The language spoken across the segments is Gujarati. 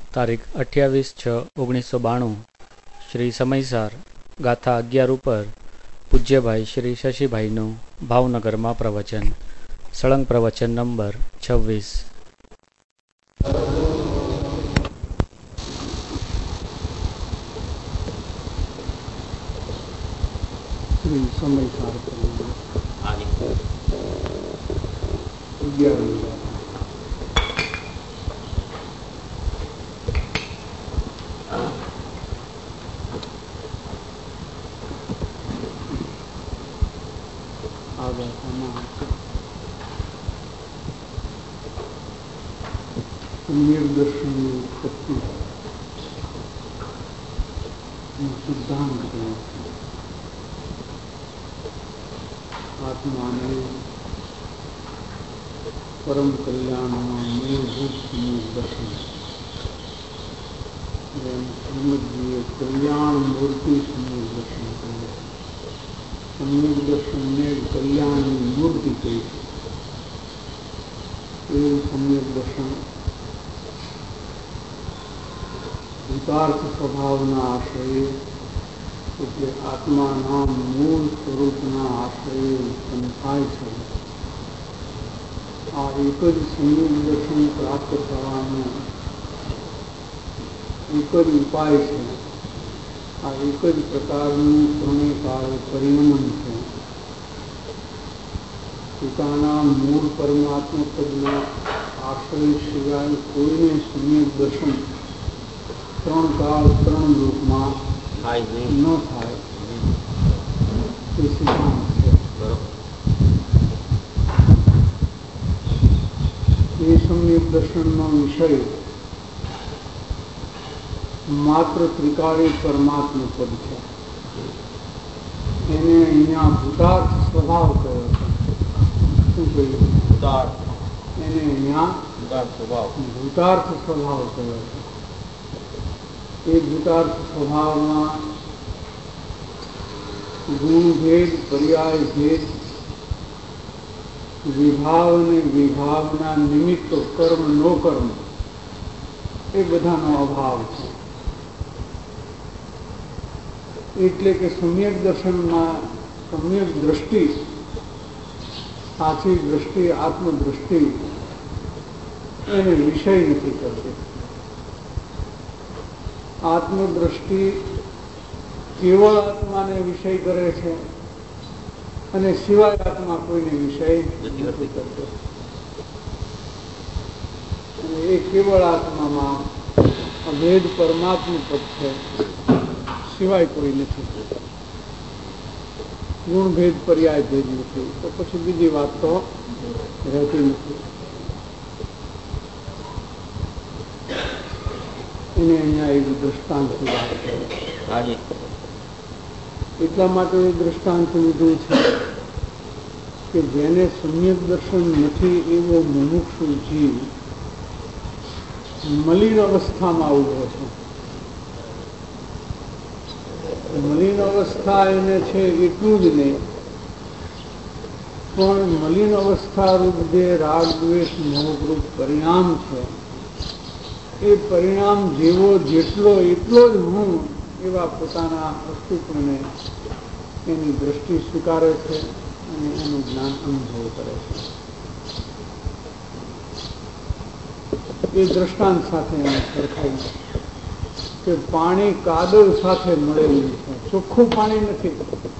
તારીખ 28/6/1992 શ્રી સમયસાર ગાથા 11 ઉપર પૂજ્યભાઈ શ્રી શશીભાઈનું ભાવનગરમાં પ્રવચન. સળંગ પ્રવચન નંબર 26. શ્રી સમયસાર નિર્દર્શનની ઉત્પત્તિ સિદ્ધાંત આત્માને પરમ કલ્યાણમાં મૂળભૂત નિર્દર્શન. જેમ સમજીએ કલ્યાણ મૂર્તિ નિર્દર્શન કહે, સમ્યક દર્શનને કલ્યાણની મૂર્તિ કહી છે. એ સમ્યક દર્શન ભૂતાર્થ સ્વભાવના આશ્રયે એટલે આત્માના મૂળ સ્વરૂપના આશ્રયે ઉત્પન્ન થાય છે. આ એક જ સમ્યક દર્શન પ્રાપ્ત થવાનો એક જ ઉપાય છે. આ એક જ પ્રકારનું ત્રણેય પરિણમન છે. પોતાના મૂળ પરમાત્મા પદના આશ્રય સિવાય કોઈને સમ્યક દર્શન ત્રણ કાળ ત્રણ લોકમાં ન થાય એ સિદ્ધાંત છે. એ સમ્યક દર્શનનો વિષય માત્ર ત્રિકાળી પરમાત્મા પદ છે. એને અહીંયા ભૂતાર્થ સ્વભાવ કહ્યો છે. શું કહ્યું? એને અહીંયા ભૂતાર્થ સ્વભાવ કહ્યો છે. એ ભૂતાર્થ સ્વભાવમાં ગુણભેદ, પર્યાય ભેદ, વિભાવ અને વિભાવના નિમિત્તો કર્મ નો કર્મ એ બધાનો અભાવ છે. એટલે કે સમ્યક દર્શનમાં સમ્યક દ્રષ્ટિ, સાચી દ્રષ્ટિ, આત્મદ્રષ્ટિ એને વિષય નથી કરતી. આત્મદ્રષ્ટિ કેવળ આત્માને વિષય કરે છે અને સિવાય આત્મા કોઈને વિષય નથી કરતો. અને એ કેવળ આત્મામાં અભેદ પરમાત્મા પદ છે, સિવાય કોઈ નથી. ગુણભેદ, પર્યાય ભેદ નથી, તો પછી બીજી વાત તો રહેતી નથી. એને અહીંયા એવું દ્રષ્ટાંતની વાત કરે. એટલા માટે એ દ્રષ્ટાંત લીધું છે કે જેને સમ્યક દર્શન નથી એવો મુમુક્ષુ જીવ મલિન અવસ્થામાં ઉભો છે. મલિન અવસ્થા એને છે એટલું જ નહીં, પણ મલિન અવસ્થા રૂપ જે રાગ દ્વેષ મોહરૂપ પરિણામ છે એ પરિણામ જેવો જેટલો એટલો જ હું એવા પોતાના અસ્તિત્વને એની દ્રષ્ટિ સ્વીકારે છે અને એનું જ્ઞાન અનુભવ કરે છે. એ દ્રષ્ટાંત સાથે એને સરખાઈ કે પાણી કાદવ સાથે મળેલું છે, ચોખ્ખું પાણી નથી.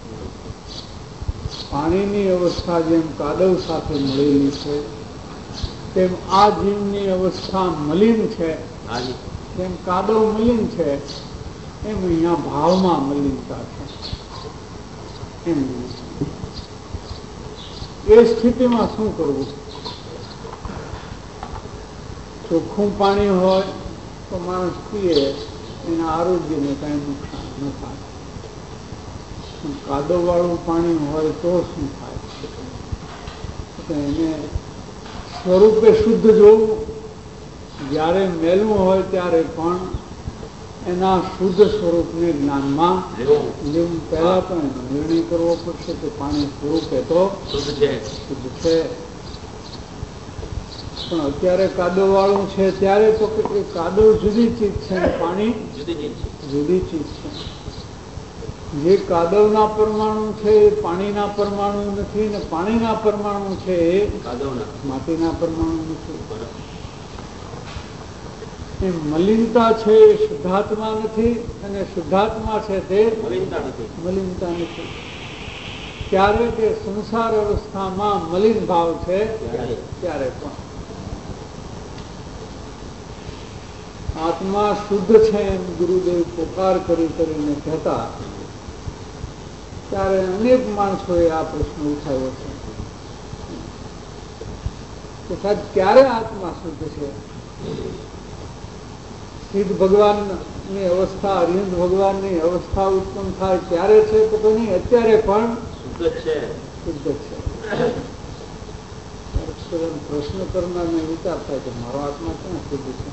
પાણીની અવસ્થા જેમ કાદવ સાથે મળેલી છે તેમ આ જીવની અવસ્થા મલિન છે. જેમ કાદવ મલિન છે એમ અહીંયા ભાવમાં મલિનતા છે. એમ એ સ્થિતિમાં શું કરવું? ચોખ્ખું પાણી હોય તો માણસ પીએ, એના આરોગ્યને કઈ નુકસાન ન થાય. કાદવ વાળું પાણી હોય તો શું થાય? એને સ્વરૂપે શુદ્ધ જોવું. જ્યારે મેલવું હોય ત્યારે પણ એના શુદ્ધ સ્વરૂપને જ્ઞાનમાં લેવું. પહેલા તો નિર્ણય કરવો પડશે કે પાણી સ્વરૂપે તો શુદ્ધ છે. પણ અત્યારે કાદવ વાળું છે ત્યારે તો એ કાદવ જુદી ચીજ છે ને પાણી જુદી ચીજ છે. જે કાદવના પરમાણુ છે એ પાણીના પરમાણુ નથી, ને પાણીના પરમાણુ છે એ માટીના પરમાણુ નથી. એ મલિનતા છે એ શુદ્ધાત્મા નથી, અને શુદ્ધાત્મા છે તે મલિનતા નથી. ત્યારે કે સંસાર અવસ્થામાં મલિન ભાવ છે ત્યારે પણ આત્મા શુદ્ધ છે એમ ગુરુદેવ પોકાર કરીને કહેતા. ત્યારે અનેક માણસોએ આ પ્રશ્ન ઉઠાવ્યો છે કે સાહેબ ક્યારે આત્મા શુદ્ધ છે? સિદ્ધ ભગવાનની અવસ્થા, અરિહંત ભગવાનની અવસ્થા ઉત્પન્ન થાય ત્યારે છે તો નહીં, અત્યારે પણ શુદ્ધ છે. પ્રશ્ન કરનારને વિચાર થાય કે મારો આત્મા ક્યાં શુદ્ધ છે?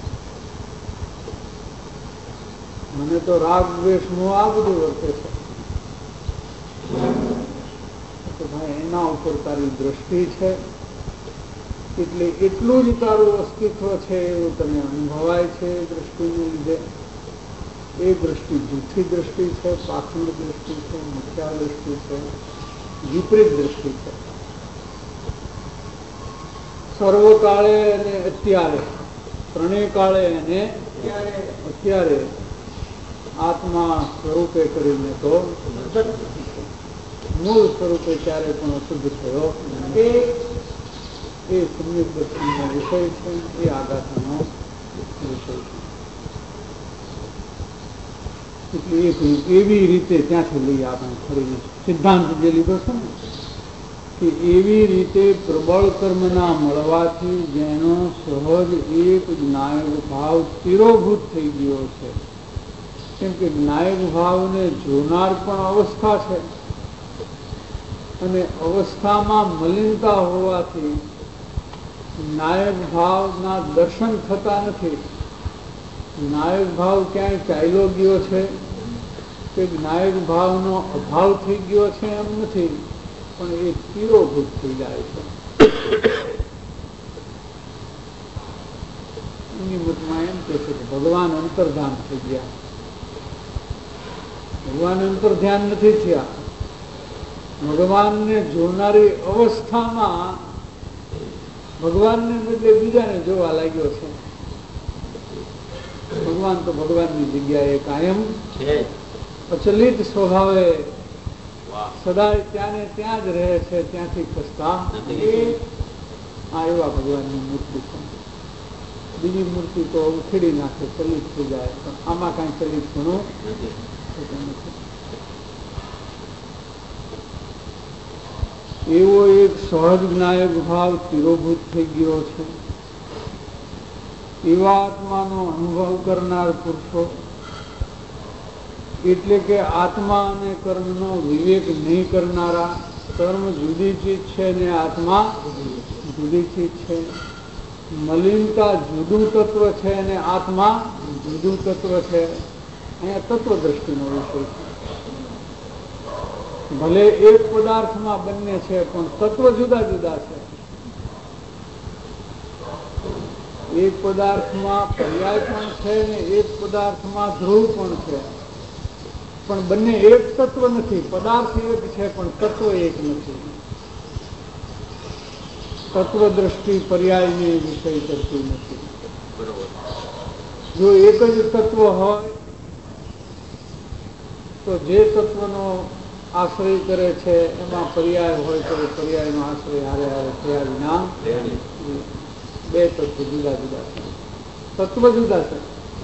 મને તો રાગ દ્વેષ મોહ આ બધું વર્તે છે. તો ભાઈ એના ઉપર તારી દ્રષ્ટિ છે એટલે એટલું જ તારું અસ્તિત્વ છે એવું તને અનુભવાય છે. દ્રષ્ટિને લીધે એ દ્રષ્ટિ જૂઠી દ્રષ્ટિ છે, પાખંડ દ્રષ્ટિ છે, મિથ્યા દ્રષ્ટિ છે, વિપરીત દ્રષ્ટિ છે. સર્વકાળે અને અત્યારે, ત્રણેય કાળે અને અત્યારે આત્મા સ્વરૂપે કરીને તો મૂળ સ્વરૂપે ત્યારે પણ અશુદ્ધ થયો એ સમ્યક દર્શનનો વિષય છે, એ આગાથાનો વિષય છે. એટલે એવી રીતે ત્યાંથી લઈએ આપણે ફરીને સિદ્ધાંત જે લીધો છે ને કે એવી રીતે પ્રબળ કર્મના મળવાથી જેનો સહજ એક જ્ઞાયક ભાવ તિરોભૂત થઈ ગયો છે. કેમ કે જ્ઞાયક ભાવને જોનાર પણ અવસ્થા છે, અને અવસ્થામાં મલિનતા હોવાથી નાયક ભાવના દર્શન થતા નથી. નાયક ભાવ ક્યાંય ચાલ્યો ગયો છે કે નાયક ભાવનો અભાવ થઈ ગયો છે એમ નથી, પણ એ તિરોભૂત થઈ જાય છે. એની મતમાં એમ કે છે કે ભગવાન અંતર્ધાન થઈ ગયા. ભગવાન અંતર ધ્યાન નથી થયા. ભગવાનને જોનારી અવસ્થામાં ભગવાનને બદલે બીજાને જોવા લાગ્યો છે. ભગવાન તો ભગવાનની જગ્યાએ કાયમ અચલિત સ્વભાવે સદાય ત્યાં ને ત્યાં જ રહે છે, ત્યાંથી ખસતા આ એવા ભગવાનની મૂર્તિ છે. બીજી મૂર્તિ તો ઉખેડી નાખે, ચલિત થઈ જાય, પણ આમાં કઈ ચલિત ઘણું નથી. એવો એક સહજ જ્ઞાયક ભાવ તિરોભૂત થઈ ગયો છે. એવા આત્માનો અનુભવ કરનાર પુરુષો, એટલે કે આત્મા અને કર્મનો વિવેક નહીં કરનારા, કર્મ જુદી ચીજ છે ને આત્મા જુદી ચીજ છે. મલિનતા જુદું તત્વ છે અને આત્મા જુદું તત્વ છે. અહીંયા તત્વ દ્રષ્ટિનો વિષય છે. ભલે એક પદાર્થમાં બંને છે પણ તત્વ જુદા જુદા છે. એક પદાર્થમાં પર્યાય પણ છે ને એક પદાર્થમાં ધ્રુવ પણ છે, પણ બંને એક તત્વ નથી. પદાર્થ એક છે પણ તત્વ એક નથી. તત્વ દ્રષ્ટિ પર્યાયને વિષય કરતી નથી. જો એક જ તત્વ હોય તો જે તત્વનો આશ્રય કરે છે એમાં પર્યાય હોય તો પર્યાયનો આશ્રય હારે હારે થયા વિના બે તત્વ જુદા જુદા છે. તત્વ જુદા છે.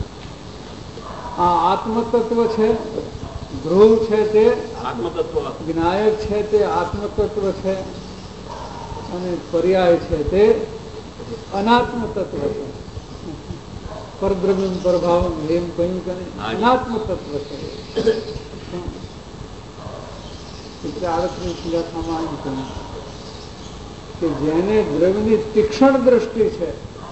આ આત્મતત્વ છે, ધ્રુવ છે તે આત્મતત્વ, જ્ઞાયક છે તે આત્મતત્વ છે, અને પર્યાય છે તે અનાત્મ તત્વ છે. પરદ્રવ્યમ પ્રભાવમ એમ કહ્યું કે અનાત્મ તત્વ છે. એટલે 38 વ્યાખ્યામાં એમ કહ્યું કે જેને દ્રવ્યની તીક્ષ્ણ દ્રષ્ટિ છે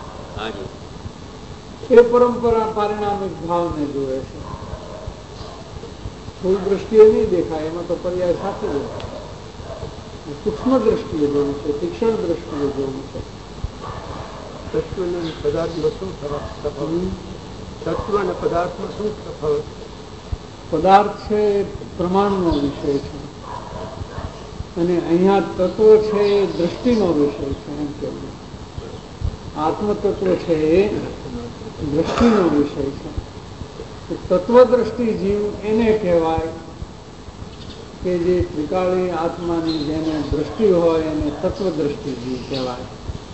એ પરંપરા પારિણામિક ભાવને જોવે છે. સ્થૂળ દ્રષ્ટિએ નહીં દેખાય, એમાં તો પર્યાય સાથે દેખાય. સૂક્ષ્મ દ્રષ્ટિએ જોવું છે, તીક્ષ્ણ દ્રષ્ટિએ જોવું છે. તત્વ અને પદાર્થમાં શું તફાવત? તત્વ અને પદાર્થમાં શું તફાવત? પદાર્થ છે એ પ્રમાણનો વિષય છે અને અહીંયા તત્વ છે એ દ્રષ્ટિનો વિષય છે. એમ કહેવું આત્મતત્વ છે એ દ્રષ્ટિનો વિષય છે. તત્વદ્રષ્ટિ જીવ એને કહેવાય કે જે ત્રિકાળી આત્માની જેને દ્રષ્ટિ હોય એને તત્વદ્રષ્ટિ જીવ કહેવાય.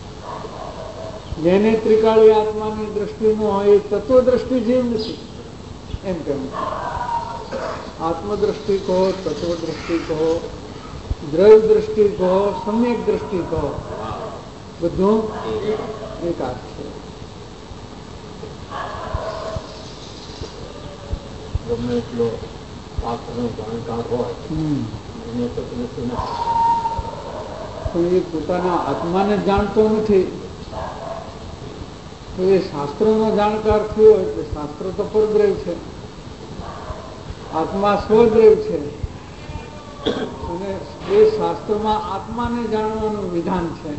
જેને ત્રિકાળી આત્માની દ્રષ્ટિ ન હોય એ તત્વદ્રષ્ટિ જીવ નથી. એમ કહેવું આત્મદ્રષ્ટિ કહો, તત્વદ્રષ્ટિ કહો, દ્રવ્ય દ્રષ્ટિ કહો, સમ્યક દ્રષ્ટિ કહો, બધું એકાદ છે. ગમે એટલો શાસ્ત્રનો જાણકાર હોય એને તો નથી, પણ એ પોતાના આત્માને જાણતો નથી. તો એ શાસ્ત્રનો જાણકાર થયો એટલે શાસ્ત્ર તો પરદ્રવ્ય છે, આત્મા સ્વદ્રવ્ય છે અને એ શાસ્ત્રમાં આત્માને જાણવાનું વિધાન છે.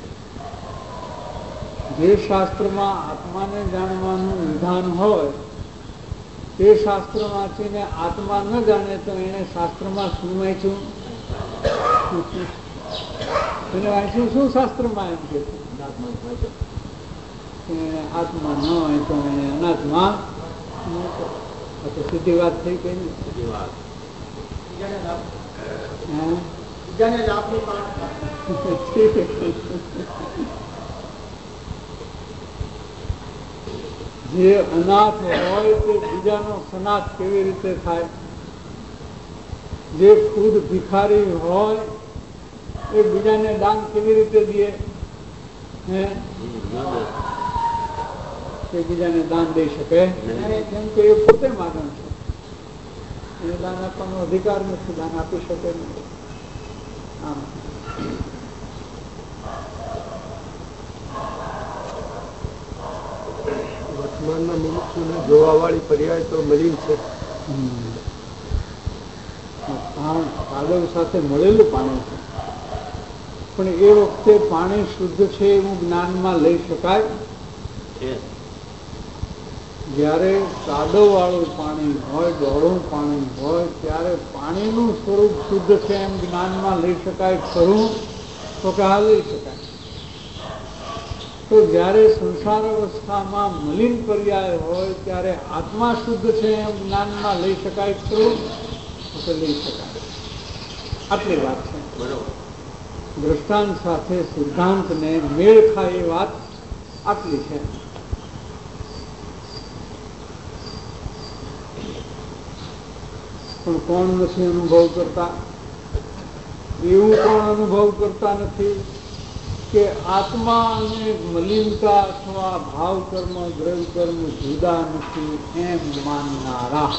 જે શાસ્ત્રમાં આત્માને જાણવાનું વિધાન હોય તે શાસ્ત્ર વાંચીને આત્મા ન જાણે તો એને શાસ્ત્રમાં શું વાંચ્યું? એને વાંચ્યું શું શાસ્ત્રમાં? એમ કે આત્મા ન હોય તો એને અનાત્મા. તો સીધી વાત થઈ કઈ ને? જે અનાથ હોય તે બીજાનો સનાથ કેવી રીતે થાય? જે ખુદ ભિખારી હોય એ બીજાને દાન કેવી રીતે દે? કે બીજાને દાન દઈ શકે? કેમ કે એ પોતે માગણ છે, એને દાન આપવાનો અધિકાર નથી, દાન આપી શકે નહીં. આમ વર્તમાનમાં મનુષ્યને જોવા વાળી પર્યાય તો મલિન છે. કાદવ સાથે મળેલું પાણી છે, પણ એ વખતે પાણી શુદ્ધ છે એવું જ્ઞાનમાં લઈ શકાય. જયારે કાદવ વાળું પાણી હોય, ડોળું પાણી હોય, ત્યારે પાણીનું સ્વરૂપ શુદ્ધ છે એમ જ્ઞાનમાં લઈ શકાય ખરું? તો કે હા, લઈ શકાય. તો જયારે સંસાર અવસ્થામાં મલિન પર્યાય હોય ત્યારે આત્મા શુદ્ધ છે એમ જ્ઞાનમાં લઈ શકાય ખરું? તો કે લઈ શકાય. આટલી વાત છે. દ્રષ્ટાંત સાથે સિદ્ધાંતને મેળ ખાય એ વાત આટલી છે. પણ કોણ નથી અનુભવ કરતા? એવું કોણ અનુભવ કરતા નથી કે આત્મા અને મલિનતા અથવા ભાવ કર્મ, દ્રવ્ય કર્મ જુદા નથી એમ માનનારા?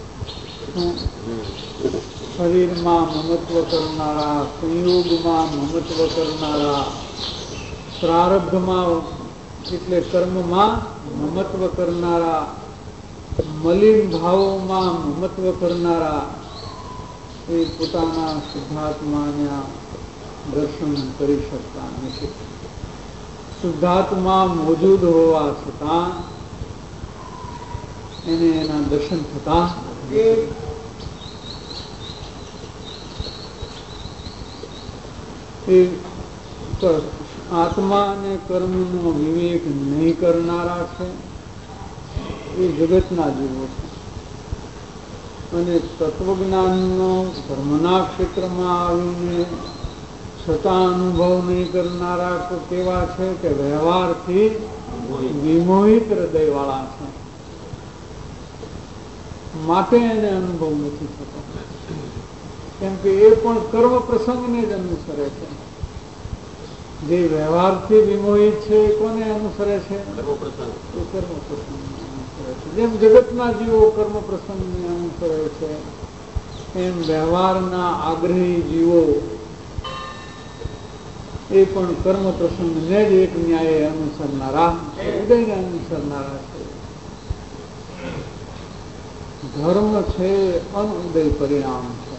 શરીરમાં મમત્વ કરનારા, સંયોગમાં મમત્વ કરનારા, પ્રારબ્ધમાં એટલે કર્મમાં મમત્વ કરનારા, મલિન ભાવોમાં મમત્વ કરનારા એ પોતાના શુદ્ધાત્માના દર્શન કરી શકતા નથી. શુદ્ધાત્મા મોજૂદ હોવા છતાં એને એના દર્શન થતા એ આત્મા અને કર્મનો વિવેક નહીં કરનારા છે એ જગતના જીવો છે. અને તત્વજ્ઞાનનો ધર્મના ક્ષેત્રમાં આવીને છતાં અનુભવ નહીં કરનારા તો કેવા છે કે વ્યવહારથી વિમોહિત હૃદય વાળા છે, માટે એને અનુભવ નથી થતો. કેમ કે એ પણ કર્મ પ્રસંગને જ અનુસરે છે. જે વ્યવહારથી વિમોહિત છે એ કોને અનુસરે છે? કર્મ પ્રસંગ. જેમ જગતના જીવો કર્મ પ્રસંગને અનુસરે છે એમ વ્યવહારના આગ્રહી જીવો એ પણ કર્મ પ્રસંગને જ એક ન્યાય અનુસરનારા, ઉદયને અનુસરનારા છે. ધર્મ છે અનુદય પરિણામ છે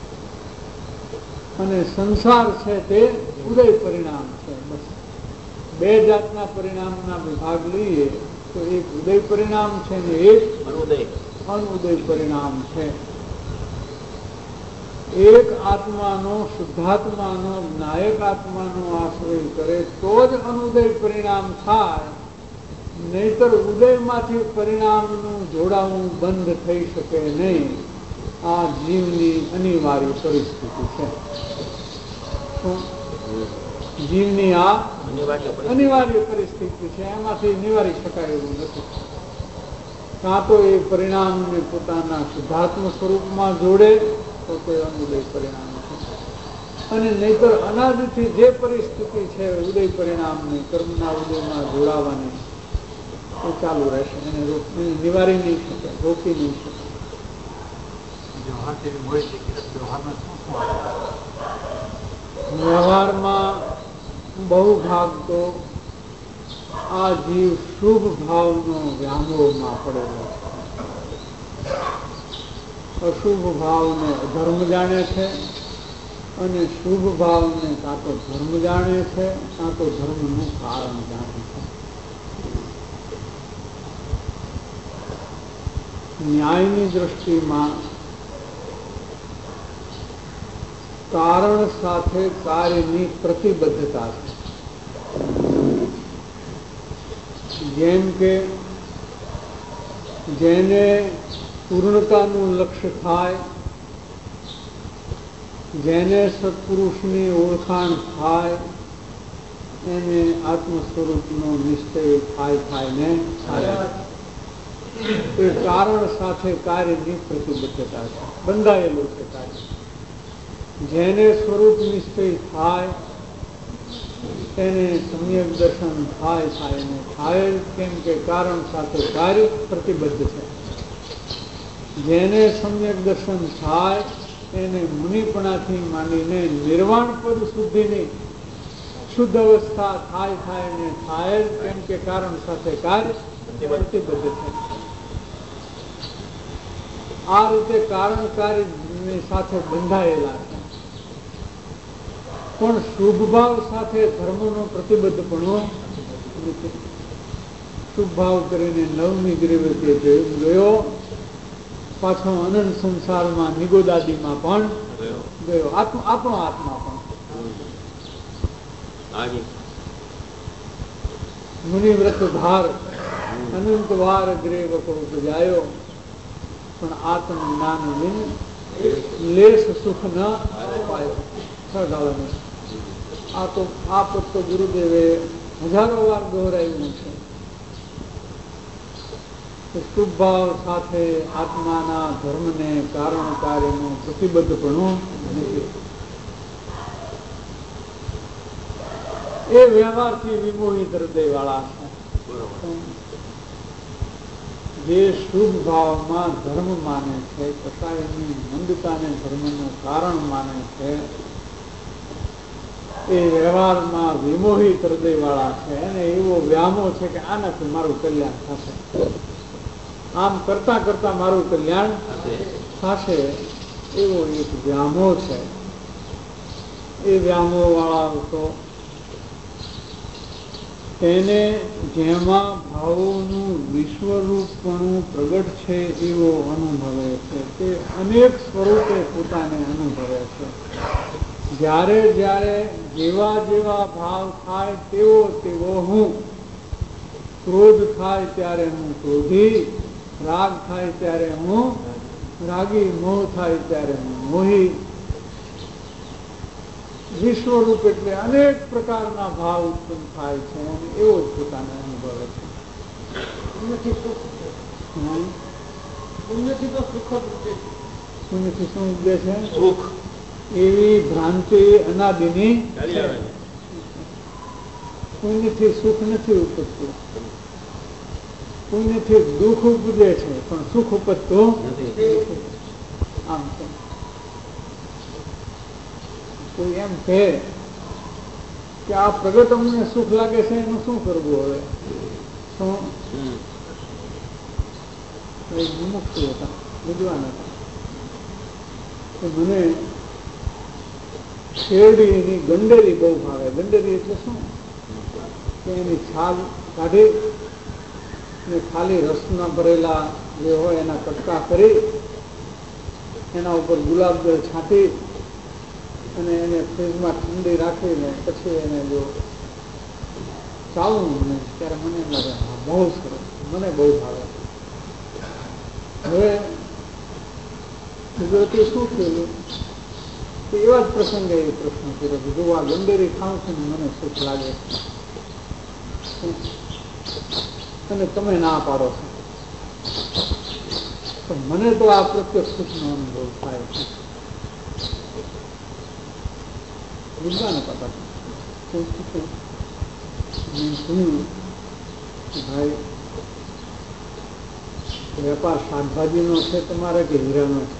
અને સંસાર છે તે ઉદય પરિણામ છે. બસ બે જાતના પરિણામના વિભાગ લઈએ તો એક ઉદય પરિણામ છે ને એક અનુદય પરિણામ છે. એક આત્માનો શુદ્ધાત્માનો નાયક આત્માનો આશ્રય કરે તો જ અનુદય પરિણામ થાય, નહીતર ઉદયમાંથી પરિણામનું જોડાવું બંધ થઈ શકે નહીં. આ જીવની અનિવાર્ય પરિસ્થિતિ છે. જીવની આ અનિવાર્ય પરિસ્થિતિ છે, એમાંથી નિવારી શકાય એવું નથી. કાં તો એ પરિણામને પોતાના શુદ્ધાત્મ સ્વરૂપમાં જોડે તો કોઈ અનુદય પરિણામ છે, અને નહીતર અનાદિથી જે પરિસ્થિતિ છે ઉદય પરિણામની કર્મના ઉદયમાં જોડાવાની એ ચાલુ રહેશે, એને નિવારી નહીં શકે, રોકી નહીં શકે. વ્યવહારમાં બહુ ભાગ તો આ જીવ શુભ ભાવનો વ્યામોહમાં પડેલો છે. અશુભ ભાવને અધર્મ જાણે છે અને શુભ ભાવને કાં તો ધર્મ જાણે છે, કાં તો ધર્મનું કારણ જાણે છે. ન્યાયની દ્રષ્ટિમાં કારણ સાથે કાર્યની પ્રતિબદ્ધતા છે. જેમ કે જેને પૂર્ણતાનું લક્ષ્ય થાય, જેને સત્પુરુષની ઓળખાણ થાય, એને આત્મ સ્વરૂપનો નિશ્ચય થાય ને થાય. એ કારણ સાથે કાર્યની પ્રતિબદ્ધતા છે, બંધાયેલું છે કાર્ય. જેને સ્વરૂપ નિશ્ચય થાય એને સમ્યક દર્શન થાય ને થાય, કેમ કે કારણ સાથે કાર્ય પ્રતિબદ્ધ છે. જેને સમ્યક દર્શન થાય એને મુનિપણાથી માંડીને નિર્વાણ પદ સુધીની શુદ્ધ અવસ્થા થાય ને થાય, કેમ કે કારણ સાથે કાર્ય પ્રતિબદ્ધ છે. આ રીતે કારણ કાર્યની સાથે બંધાયેલા છે. પણ શુભ ભાવ સાથે ધર્મનો પ્રતિબદ્ધ પણ શુભ ભાવ કરીને નવમી ગ્રીવતે ગયો, પાછો અનંત સંસારમાં નિગોદાદીમાં પણ ગયો, આપણો આત્મા પણ મુનિવ્રત ધાર અનંત વાર ગ્રેવ જાયો, પણ આત્મ જ્ઞાન વિન લેશ સુખ ન પાયો. આ પદ તો ગુરુદેવે હજારો વાર દોહરાયું છે. શુભ ભાવ સાથે આત્માના ધર્મને કારણ કાર્યનું પ્રતિબદ્ધપણું નથી. એ વ્યવહારથી વિમોહિત હૃદય વાળા છે. જે શુભ ભાવમાં ધર્મ માને છે, છતાં એની મંદતાને ધર્મનું કારણ માને છે, એ વ્યવહારમાં વિમોહિત હૃદય વાળા છે. અને એવો વ્યામો છે કે આનાથી મારું કલ્યાણ થશે, આમ કરતા કરતા મારું કલ્યાણ થશે, એવો એક વ્યામો છે. એ વ્યામો વાળા તો તેને જેમાં ભાવોનું વિશ્વરૂપપણું પ્રગટ છે એવો અનુભવે છે. તે અનેક સ્વરૂપે પોતાને અનુભવે છે. જ્યારે જ્યારે જેવા જેવા ભાવ થાય તેવો હું. ક્રોધ થાય ત્યારે હું ક્રોધી, રાગ થાય ત્યારે હું રાગી, મોહ થાય ત્યારે હું મોહી. વિશ્વરૂપ એટલે અનેક પ્રકારના ભાવ ઉત્પન્ન થાય છે, અને એવો જ પોતાને અનુભવે છે. પુણ્યથી શું ઉપજે છે? સુખ. એવી ભ્રાંતિ અનાદિની. પુણ્યથી સુખ નથી ઉપજતું, પુણ્યથી દુઃખ ઉપજે છે, પણ સુખ ઉપજતું આમ છે. કોઈ એમ કહે કે આ પ્રગટ અમને સુખ લાગે છે, એનું શું કરવું? હવે શું મુક્તિ હતા, વિદ્વાન હતા. મને શેરડીની ગંડેરી બહુ ભાવે. ગંડેરી એટલે શું? કે એની છાલ કાઢી અને ખાલી રસના ભરેલા જે હોય એના કટકા કરી એના ઉપર ગુલાબજળ છાંટી અને એને ફ્રીજમાં ઠંડી રાખીને પછી એને જો ચાલવું ને ત્યારે મને એમ લાગે હા બહુ સરસ, મને બહુ ભાવે. હવે કુદરતી શું થયેલું કે એવા જ પ્રસંગે એ પ્રશ્ન કર્યો કે જો આ ગંડેરી ખાઉં છું ને મને સુખ લાગે અને તમે ના પાડો છો, તો મને તો આ પ્રત્યક્ષ સુખનો અનુભવ થાય છે. વિદ્વાન હતા ભાઈ વેપાર શાકભાજીનો છે તમારે કે હીરાનો છે?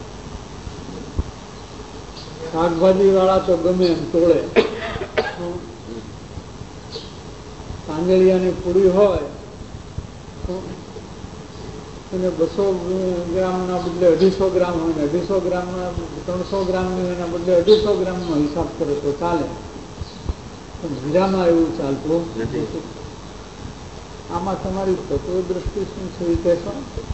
શાકભાજી વાળા તો ગમે એમ તોડે. કાંગળિયાની પૂરી હોય અને 200 ગ્રામના બદલે 250 ગ્રામ હોય ને 250 ગ્રામના 300 ગ્રામની એના બદલે 250 ગ્રામનો હિસાબ કરે તો ચાલે, પણ હીરામાં એવું ચાલતું નથી. આમાં તમારી તત્વદ્રષ્ટિ શું છે એ કહેશો?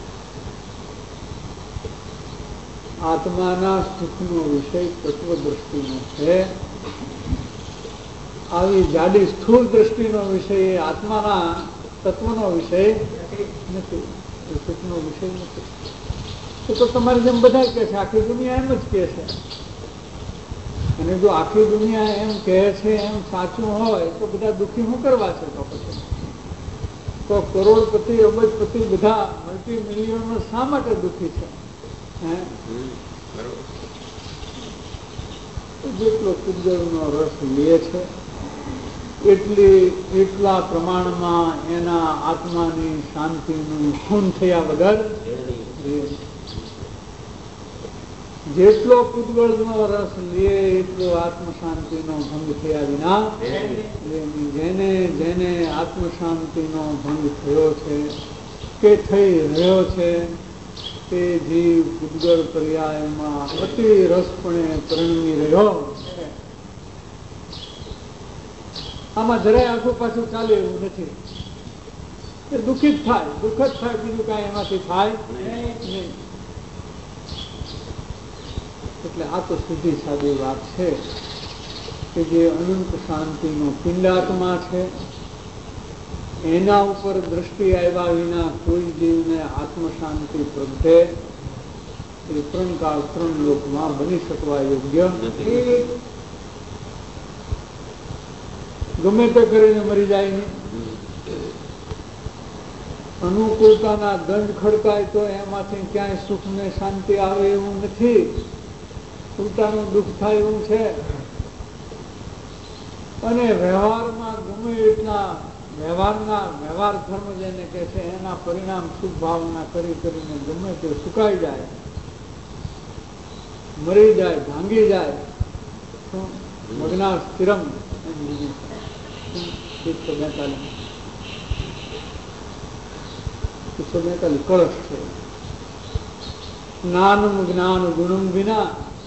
આત્માના સુખનો વિષય તત્વદ્રષ્ટિનો છે. આવી જાડી સ્થૂળ દ્રષ્ટિનો વિષય એ આત્માના તત્વનો વિષય નથી, સુખનો વિષય નથી. તો તમારી જેમ બધા કહે છે, આખી દુનિયા એમ જ કહે છે. અને જો આખી દુનિયા એમ કહે છે એમ સાચું હોય તો બધા દુઃખી શું કરવા છે? તો પછી તો કરોડપતિ અબજપતિ બધા મલ્ટી મિલિયનો શા માટે દુઃખી છે? જેટલો પૂજ્યનો રસ લે છે એટલા પ્રમાણમાં એના આત્માની શાંતિનું ખૂન થયા વગર, જેટલો પૂતગળનો રસ લે એટલો આત્મશાંતિનો ભંગ થયા વિના. જેને જેને આત્મશાંતિનો ભંગ થયો છે કે થઈ રહ્યો છે તે જીવ પૂતગળ પર્યાયમાં અતિ રસપણે પરિણમી રહ્યો. આમાં જરાય આખું પાછું ચાલે એવું નથી. એ દુઃખી જ થાય, દુઃખ જ થાય, બીજું કાંઈ એમાંથી થાય નહીં. એટલે આ તો સીધી સાદી વાત છે કે જે અનંત શાંતિનો પિંડાત્મા છે એના ઉપર દ્રષ્ટિ આવ્યા વિના કોઈ જીવને આત્મશાંતિ પ્રગટે એ 3 કાળ 3 લોકમાં બની શકવા યોગ્ય નથી. ગમે તે કરીને મરી જાય નહીં. અનુકૂળતાના દંડ ખડકાય તો એમાંથી ક્યાંય સુખ ને શાંતિ આવે એવું નથી. ઉલટાનું દુઃખ થાય એવું છે. અને વ્યવહારમાં ગમે એટલા વ્યવહાર ધર્મ જેને કહે છે એના પરિણામ સુખ ભાવના કરી કરીને ગમે તે સુકાઈ જાય, મરી જાય, ભાંગી જાય. મગ્ના સ્થિરમ 142 કળશ છે. જ્ઞાનમ જ્ઞાન ગુણમ વિના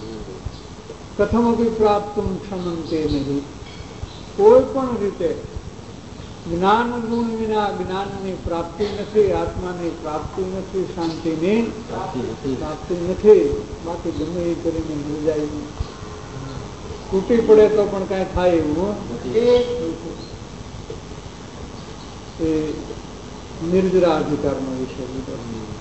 કથમપી પ્રાપ્તુમ ક્ષમંતે નહીં. કોઈ પણ રીતે જ્ઞાન ગુણ વિના જ્ઞાનની પ્રાપ્તિ નથી, આત્માની પ્રાપ્તિ નથી, શાંતિની પ્રાપ્તિ નથી. બાકી ગમે એ કરીને મળી જાય, તૂટી પડે તો પણ કઈ થાય એવું એ નિર્જરા અધિકારનો વિષય લીધો.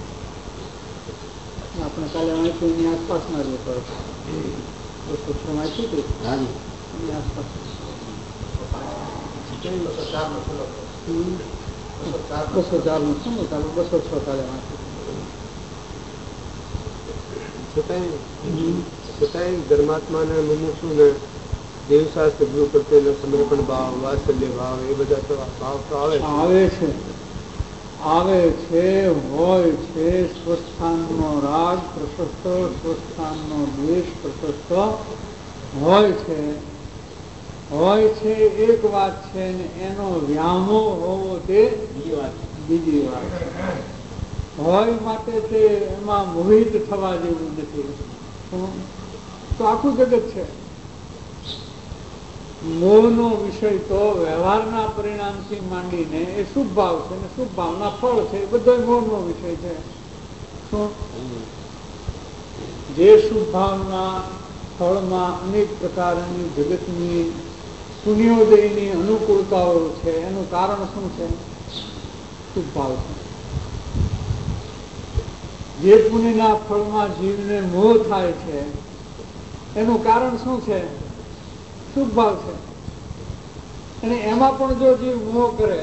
આપણે કાલે વાંચ્યું એની આસપાસના જ ઉપર 206 વાંચ્યું હતું એની આસપાસ 204 નું શું 206 કાલે વાંચ્યું. છતાંય ધર્માત્માને મુમુક્ષુને દેવશાસ્ત્ર ગુરુ પ્રત્યેનો સમર્પણ ભાવ, વાત્સલ્ય ભાવ એ બધા તો ભાવ તો આવે છે, હોય છે. સ્વસ્થાનનો રાગ પ્રશસ્ત, સ્વસ્થાનનો દ્વેષ પ્રશસ્ત હોય છે એક વાત છે, ને એનો વ્યામોહ હોવો તે બીજી વાત છે. હોય માટે તે એમાં મોહિત થવા જેવું નથી. તો આખું જગત છે. મોહનો વિષય તો વ્યવહારના પરિણામથી માંડીને એ શુભ ભાવ છે ને શુભ ભાવના ફળ છે, એ બધો મોહનો વિષય છે. શું? જે શુભ ભાવના ફળમાં અનેક પ્રકારની જગતની પુણ્યોદયની અનુકૂળતાઓ છે, એનું કારણ શું છે? શુભ ભાવ છે. જે પુણ્યના ફળમાં જીવને મોહ થાય છે એનું કારણ શું છે? શુભ ભાવ છે. અને એમાં પણ જો જીવ મોહ કરે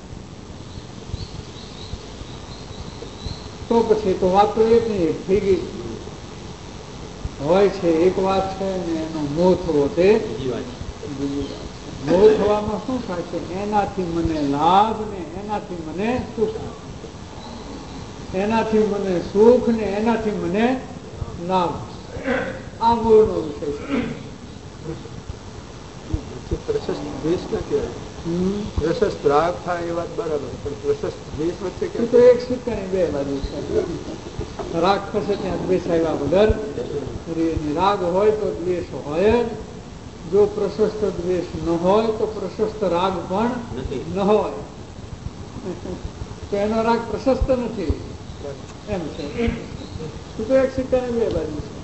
તો પછી તો વાત તો એક નહીં એક થઈ ગઈ. હોય છે એક વાત છે ને એનો મોહ થવો તે બીજી વાત છે. મોહ થવામાં શું થાય છે? એનાથી મને લાભ ને એનાથી મને સુખ, એનાથી મને સુખ ને એનાથી મને લાભ, આ મોહનો વિષય છે. પ્રશસ્ત દ્વેષ ના કહેવાય. પ્રશસ્ત રાગ થાય એ વાત બરાબર, પણ પ્રશસ્ત દ્વેષ વચ્ચે કે તો એક સિક્કાની બે બાજુ છે. રાગ થશે ત્યાં દ્વેષ આવ્યા વગર રાગ હોય તો દ્વેષ હોય જ. જો પ્રશસ્ત દ્વેષ ન હોય તો પ્રશસ્ત રાગ પણ ન હોય, તો એનો રાગ પ્રશસ્ત નથી એમ છે. તો એક સિક્કાની બે બાજુ છે.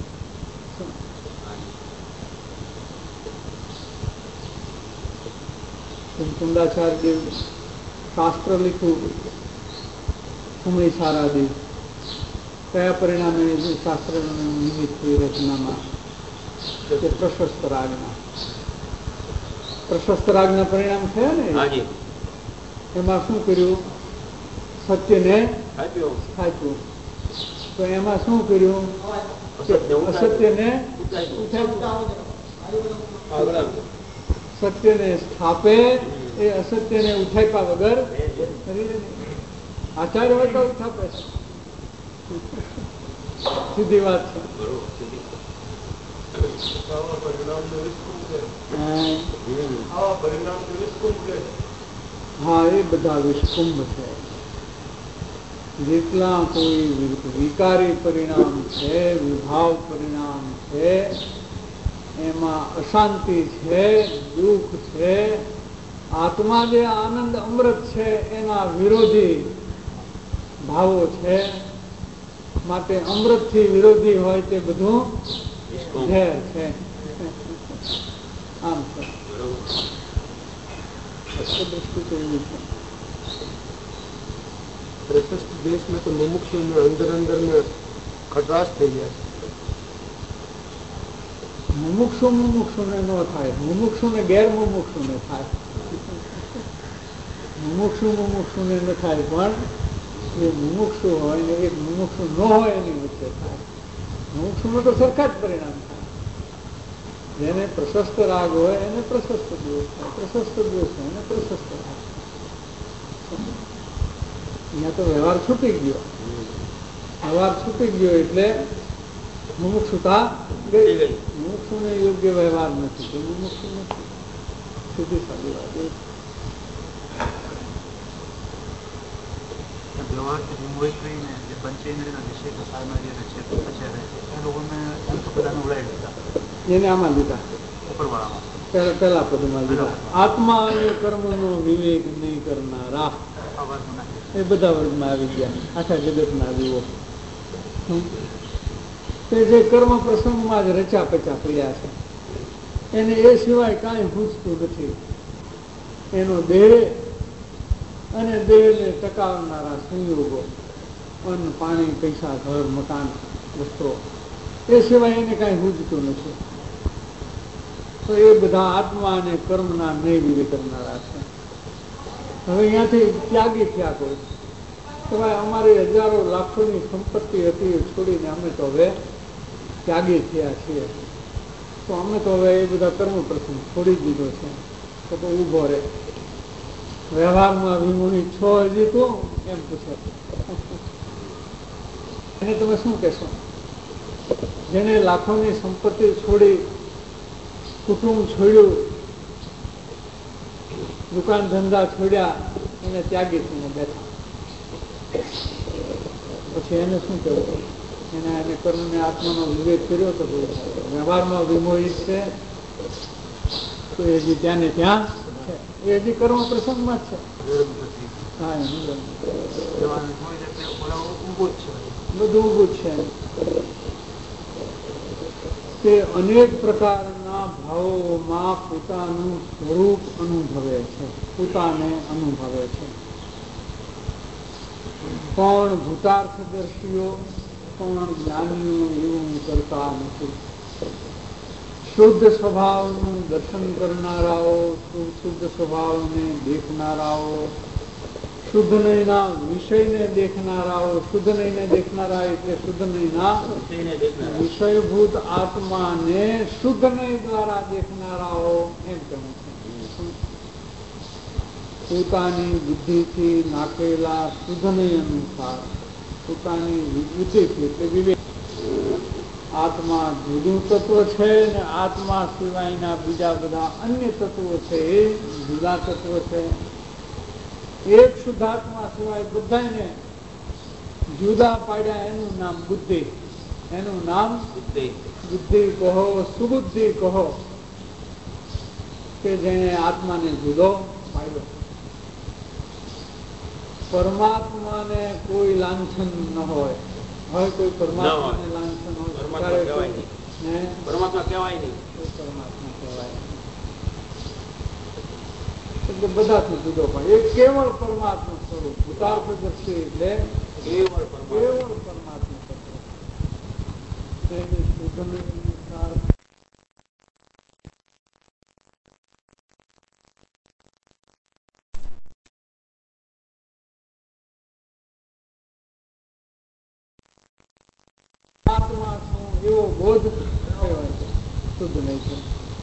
કુંડાચાર્ય દેવ શાસ્ત્ર લીધું સમય સારા દેવ, કયા પરિણામે શાસ્ત્ર નિમિત્ત રચનામાં તે પ્રશસ્ત રાગના પરિણામ થયા ને. એમાં શું કર્યું? સત્યને સાચ્યું. તો એમાં શું કર્યું? અસત્યને સત્યને સ્થાપે, એ અસત્યને ઉઠાપ્યા વગર આચાર્ય હોય તો ઉઠાપે છે. સીધી વાત છે. હા, એ બધા વિસ્કુંભ છે. જેટલા કોઈ વિકારી પરિણામ છે, વિભાવ પરિણામ છે, એમાં અશાંતિ છે, દુઃખ છે. આત્મા જે આનંદ અમૃત છે એના વિરોધી ભાવો છે. માટે અમૃતથી વિરોધી હોય તે બધું ઝેર છે. આમ છે. દ્રષ્ટિ તો એવી છે. પ્રશસ્ત દેશમાં તો મુમુક્ષુ અંદર અંદર ખટરાશ થઈ ગયા. મુમુક્ષુને ન થાય, મુમુક્ષુને ગેરમુમુક્ષુને થાય. મુમુક્ષુને ન થાય, પણ એ મુમુક્ષુ હોય ને એક મુમુક્ષુ ન હોય એની વચ્ચે થાય. મુમુક્ષુમાં તો સરખા જ પરિણામ થાય. જેને પ્રશસ્ત રાગ હોય એને પ્રશસ્ત દ્વેષ થાય, પ્રશસ્ત દ્વેષ હોય એને પ્રશસ્ત રાગ. અહીંયા તો વ્યવહાર છૂટી ગયો. વ્યવહાર છૂટી ગયો એટલે મુમુક્ષુતા ગઈ. મુમુક્ષુને યોગ્ય વ્યવહાર નથી તો મુમુક્ષુ નથી. સીધી સારી વાત. વ્યવહારથી વિમોહિત રહીને જે પંચેન્દ્રિયના વિષય પ્રસારમાં જે છે એ લોકોને એમ તો બધાને ઉડાવી દીધા. એને આમાં લીધા ઉપરવાળામાં પહેલા પદમાં લીધા. આત્મા અને કર્મનો વિવેક નહીં કરનારા એ બધા વર્ગમાં આવી ગયા. આખા જગતના જીવો તે જે કર્મ પ્રસંગમાં જ રચા પચા પડ્યા છે, એને એ સિવાય કાંઈ પૂછતું નથી. એનો દેહ અને દેહને ટકાવનારા સંયોગો, અન્ન પાણી પૈસા ઘર મકાન વસ્ત્રો, એ સિવાય એને કાંઈ પૂછતું નથી. તો એ બધા આત્મા અને કર્મના નહીં વિવેક કરનારા છે. હવે અહીંયાથી ત્યાગી થયા કોઈ તો ભાઈ અમારી હજારો લાખોની સંપત્તિ હતી એ છોડીને અમે તો હવે ત્યાગી થયા છીએ, તો અમે તો હવે એ બધા કર્મ પ્રસંગ છોડી દીધો છે. તો ઊભો રહે, વ્યવહારમાં વિમોહિત છો હજી તો એમ પૂછે. એને તમે શું કહેશો? જેને લાખોની સંપત્તિ છોડી, કુટુંબ છોડ્યું, દુકાન ધંધા છોડ્યા, એને ત્યાગી થઈને બેઠા, પછી એને શું કહેવું? એને કર્મને આત્માનો વિવેક કર્યો તો વ્યવહારમાં વિમોહિત છે તો તો એ હજી ત્યાં ને ત્યાં છે, એ હજી કર્મ પ્રસંગમાં જ છે. હા, બધું ઊભું જ છે. તે અનેક પ્રકારના ભાવોમાં પોતાનું સ્વરૂપ અનુભવે છે, પોતાને અનુભવે છે. પણ ભૂતાર્થદર્શીઓ, પણ જ્ઞાનીઓ એવું કરતા નથી. શુદ્ધ સ્વભાવનું દર્શન કરનારાઓ, શુદ્ધ સ્વભાવને દેખનારાઓ, શુદ્ધ નયના વિષયને દેખનારાઓ, શુદ્ધ નયને દેખનારા એટલે શુદ્ધ નયના વિષયભૂત આત્માને શુદ્ધ નય દ્વારા દેખનારાઓ એમ કહે છે. પોતાની બુદ્ધિથી નાખેલા શુદ્ધ નય અનુસાર, પોતાની બુદ્ધિથી એટલે વિવેક, આત્મા જુદું તત્વ છે ને આત્મા સિવાયના બીજા બધા અન્ય તત્વો છે એ જુદા તત્વ છે. એક શુદ્ધાત્મા સિવાય બધાને જુદા પાડ્યા એનું નામ બુદ્ધિ. એનું નામ બુદ્ધિ કહો, સુબુદ્ધિ કહો, કે જેને આત્માને જુદો પાડ્યો. પરમાત્માને કોઈ લાંછન ન હોય. હોય કોઈ પરમાત્માને લાંછન હોય, પરમાત્મા કહેવાય નહીં. પરમાત્મા કહેવાય એટલે બધાથી જુદો પડે. એ કેવળ પરમાત્મા સ્વરૂપ, ભૂતાર્થદર્શી એટલે કેવળ પરમાત્મા સ્વરૂપ. આત્મા શું એવો બોધ થયો છે, શુદ્ધ નહીં છે.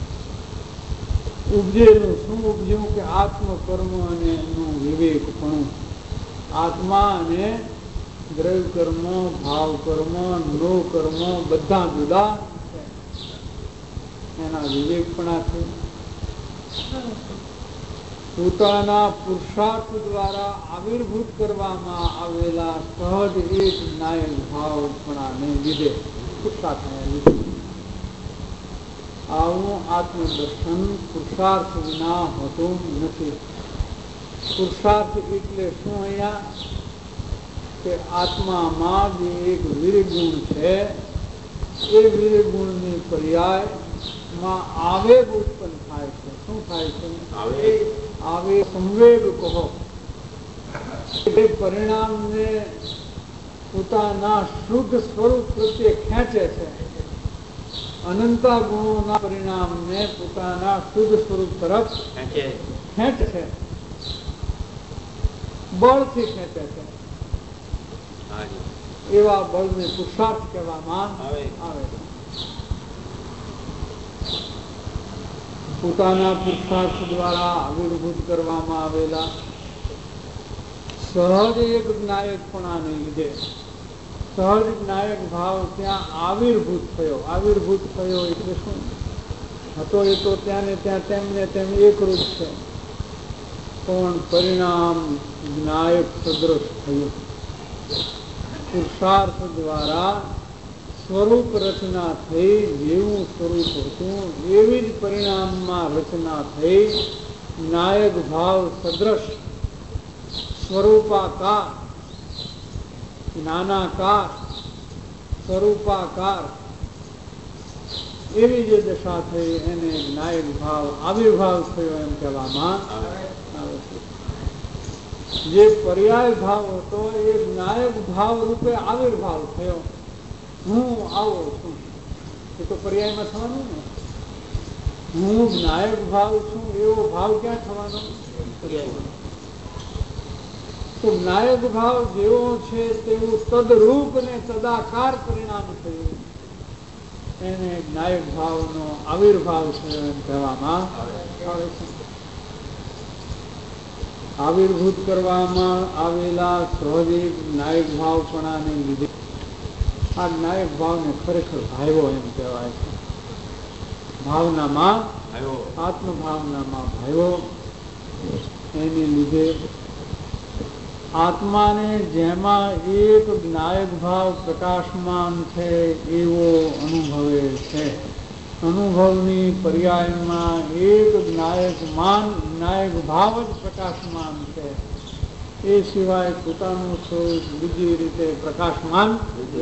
ઉપજેલું શું ઉપજ્યું કે આત્મકર્મ અને એનું વિવેક પણ. આત્મા અને દ્રવ્ય કર્મ, ભાવ કર્મ, નો કર્મ બધા જુદા છે. એના વિવેકપણાથી પોતાના પુરુષાર્થ દ્વારા આવિર્ભૂત કરવામાં આવેલા સહજ એક નાયક ભાવપણાને લીધે પુરુષાર્થને લીધે આવું આત્મદર્શન પુરુષાર્થ વિના હોતું નથી. પુરુષાર્થ એટલે શું? અહીંયા કે આત્મામાં જે એક વીરગુણ છે એ વીરગુણની પર્યાયમાં આવેગ ઉત્પન્ન થાય છે. શું થાય છે? આવેગ, સંવેગ કહો. એ પરિણામને પોતાના શુદ્ધ સ્વરૂપ પ્રત્યે ખેંચે છે. અનંતા ગુણોના પરિણામને પોતાના શુદ્ધ સ્વરૂપ તરફ ખેંચે છે, બળથી ખેંચે છે. એવા બળને પુરુષાર્થ કહેવામાં આવે. પોતાના પુરુષાર્થ દ્વારા આવિર્ભૂત કરવામાં આવેલા સહજ એક નાયકપણાને લીધે સહજ નાયક ભાવ ત્યાં આવિર્ભૂત થયો. આવિર્ભૂત થયો એટલે શું? હતો એ તો ત્યાં ને ત્યાં તેમને તેમ એકરૂપ છે, પણ પરિણામ નાયક સદૃશ થયું. પુરુષાર્થ દ્વારા સ્વરૂપ રચના થઈ, જેવું સ્વરૂપ હતું એવી જ પરિણામમાં રચના થઈ. નાયક ભાવ સદૃશ, સ્વરૂપાકાર, નાનાકાર, સ્વરૂપાકાર એવી જે દશા થઈ એને નાયક ભાવ આવિર્ભાવ થયો એમ કહેવામાં આવે છે. જે પર્યાય ભાવ હતો એ નાયક ભાવ રૂપે આવિર્ભાવ થયો. હું આવો છું એ તો પર્યાયમાં થવાનું ને. હું નાયક ભાવ છું એવો ભાવ ક્યાં થવાનો? પર્યાયમાં. તો નાયક ભાવ જેવો છે તેવું તદરૂપ ને તદાકાર પરિણામ થયું, એને નાયક ભાવનો આવિર્ભાવ થયો એમ કહેવામાં આવે છે. આવિર્ભૂત કરવામાં આવેલા સહજિક નાયક ભાવપણાને લીધે આ નાયક ભાવને ખરેખર ભાવ્યો એમ કહેવાય છે. ભાવનામાં, આત્મભાવનામાં ભાવ્યો. એને લીધે આત્માને જેમાં એક નાયક ભાવ પ્રકાશમાન છે એવો અનુભવે છે. અનુભવની પર્યાયમાં એક જ્ઞાયક ભાવ જ પ્રકાશમાન છે. એ સિવાય પોતાનું સ્વરૂપ બીજી રીતે પ્રકાશમાન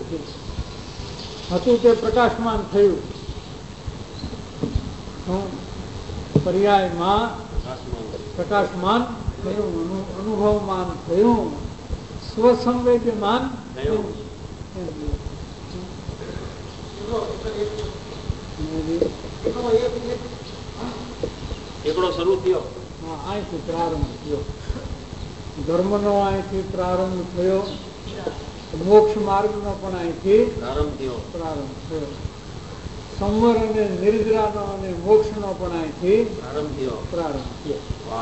હતું તે પ્રકાશમાન થયું. પર્યાયમાં પ્રકાશમાન થયું, અનુભવમાન થયું, સ્વસંવેદ્યમાન થયું. એકડો શરૂ થયો. હા, અહીંથી પ્રારંભ થયો. ધર્મનો અહીંથી પ્રારંભ થયો, મોક્ષ માર્ગનો પણ અહીંથી પ્રારંભ થયો, સંવર અને નિર્જરાનો અને મોક્ષનો પણ અહીંથી પ્રારંભ થયો.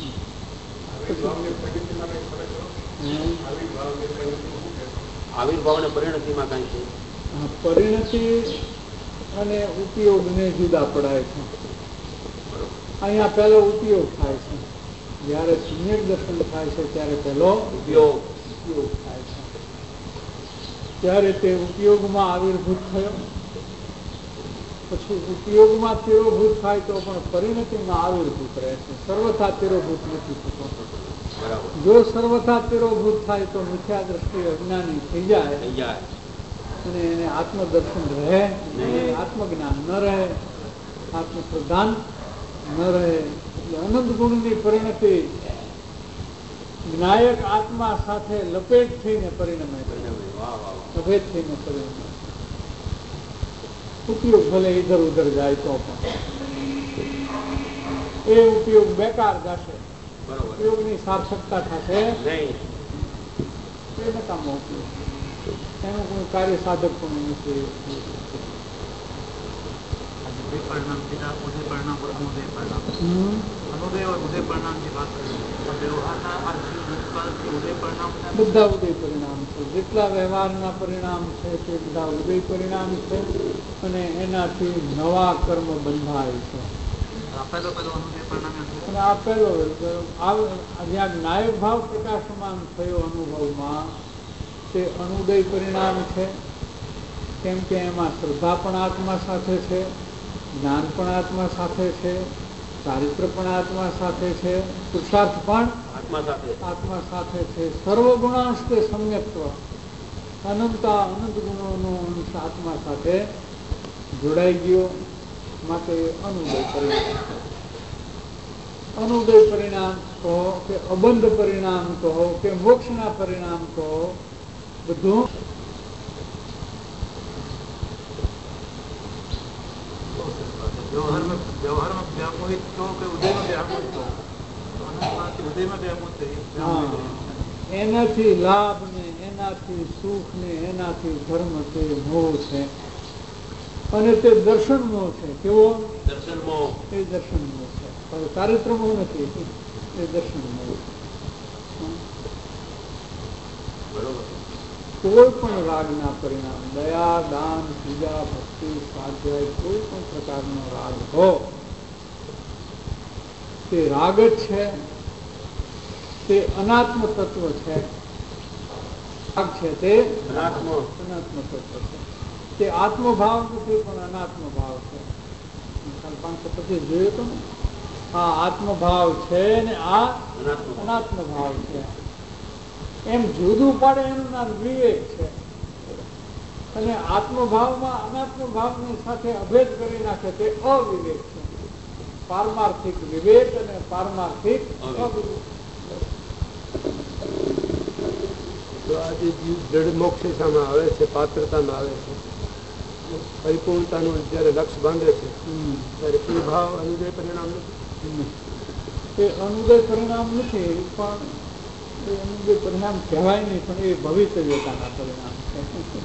આવિર્ભાવ અને પરિણતિમાં કઈ છે? પરિણતિ અને ઉપયોગને જુદા પડાય છે. અહીંયા પહેલો ઉપયોગ થાય છે. જયારે સમ્યક દર્શન થાય છે ત્યારે પહેલો ઉપયોગ થાય છે. ત્યારે તે ઉપયોગમાં આવિર્ભૂત થયો, પછી ઉપયોગમાં તિરોભૂત થાય તો પણ પરિણતિમાં આવિર્ભૂત રહે છે. સર્વથા તિરોભૂત નથી થતો. જો સર્વથા તિરોભૂત થાય તો મિથ્યા દ્રષ્ટિ અજ્ઞાની થઈ જાય અને એને આત્મદર્શન રહે, આત્મજ્ઞાન ન રહે, આત્મપ્રધાન ન રહે. એટલે અનંત ગુણની પરિણતિ જ્ઞાયક આત્મા સાથે લપેટ થઈને પરિણમે, લપેટ થઈને પરિણમે. ઉપયોગ ભલે ઇધર ઉધર જાય તો પણ એ ઉપયોગ બેકાર જશે, ઉપયોગની સાર્થકતા થશે નહીં. એ નકામો ઉપયોગ, એનું કોઈ કાર્ય સાધક પણ નથી. परिणाम सीधा उदय परिणाम और अनुदय परिणाम, अनुदय और उदय परिणाम की बात करें तो व्यवहाરના ઉદય પરિણામ બધા ઉદય પરિણામ છે. જેટલા વ્યવહારના પરિણામ છે તે બધા ઉદય પરિણામ છે અને એનાથી નવા કર્મ બંધાય છે. અને આ પહેલો જ્યાં જ્ઞાયક ભાવ પ્રકાશમાન થયો અનુભવમાં તે અનુદય પરિણામ છે. કેમ કે એમાં શ્રદ્ધા પણ આત્મા સાથે છે, જ્ઞાન પણ આત્મા સાથે છે, ચારિત્ર પણ આત્મા સાથે છે, પુરુષાર્થ પણ આત્મા સાથે છે. સર્વગુણાંશ તે સમ્યક્ત્વ, અનંત ગુણોનો અંશ આત્મા સાથે જોડાઈ ગયો. માટે અનુદય પરિણામ, અનુદય પરિણામ કહો કે અબંધ પરિણામ કહો કે મોક્ષના પરિણામ કહો, બધું व्यवहार में व्यामोहित तो कि उदय में व्यामोहित हो, उदय में व्यामोहित है. એનાથી લાભ ને એનાથી સુખ ને એનાથી ધર્મ છે, મોહ છે. અને તે દર્શન મોહ છે. કેવો દર્શન મોહ? એ દર્શન મોહ છે. હવે ચારિત્ર મોહ નથી, એ દર્શન મોહ. કોઈ પણ રાગના પરિણામ, દયા, દાન, પૂજા, ભક્તિ, સ્વાધ્યાય, કોઈ પણ પ્રકારનો રાગ હો, તે રાગ જ છે. તે અનાત્મ તત્વ છે. રાગ છે તે અનાત્મ તત્વ છે. તે આત્મભાવ નથી પણ અનાત્મ ભાવ છે. 525 જોયું તો ને, આ આત્મભાવ છે ને આ અનાત્મ ભાવ છે. એમ જુદું પડે એનું નામ વિવેક છે. અને આત્મભાવમાં અનાત્મ ભાવની સાથે અભેદ કરી નાખે તે અવિવેક છે. પારમાર્થિક વિવેક અને પારમાર્થિક અવિવેક. તો આજે જીવ દ્રઢ મોક્ષમાં આવે છે, પાત્રતામાં આવે છે, પરિપૂર્ણતાનું જયારે લક્ષ્ય બાંધે છે ત્યારે એ ભાવ અનુદય પરિણામ નથી. એ અનુદય પરિણામ નથી, પણ એ અનુદય પરિણામ કહેવાય નહીં, પણ એ ભવિતવ્યતાના પરિણામ છે.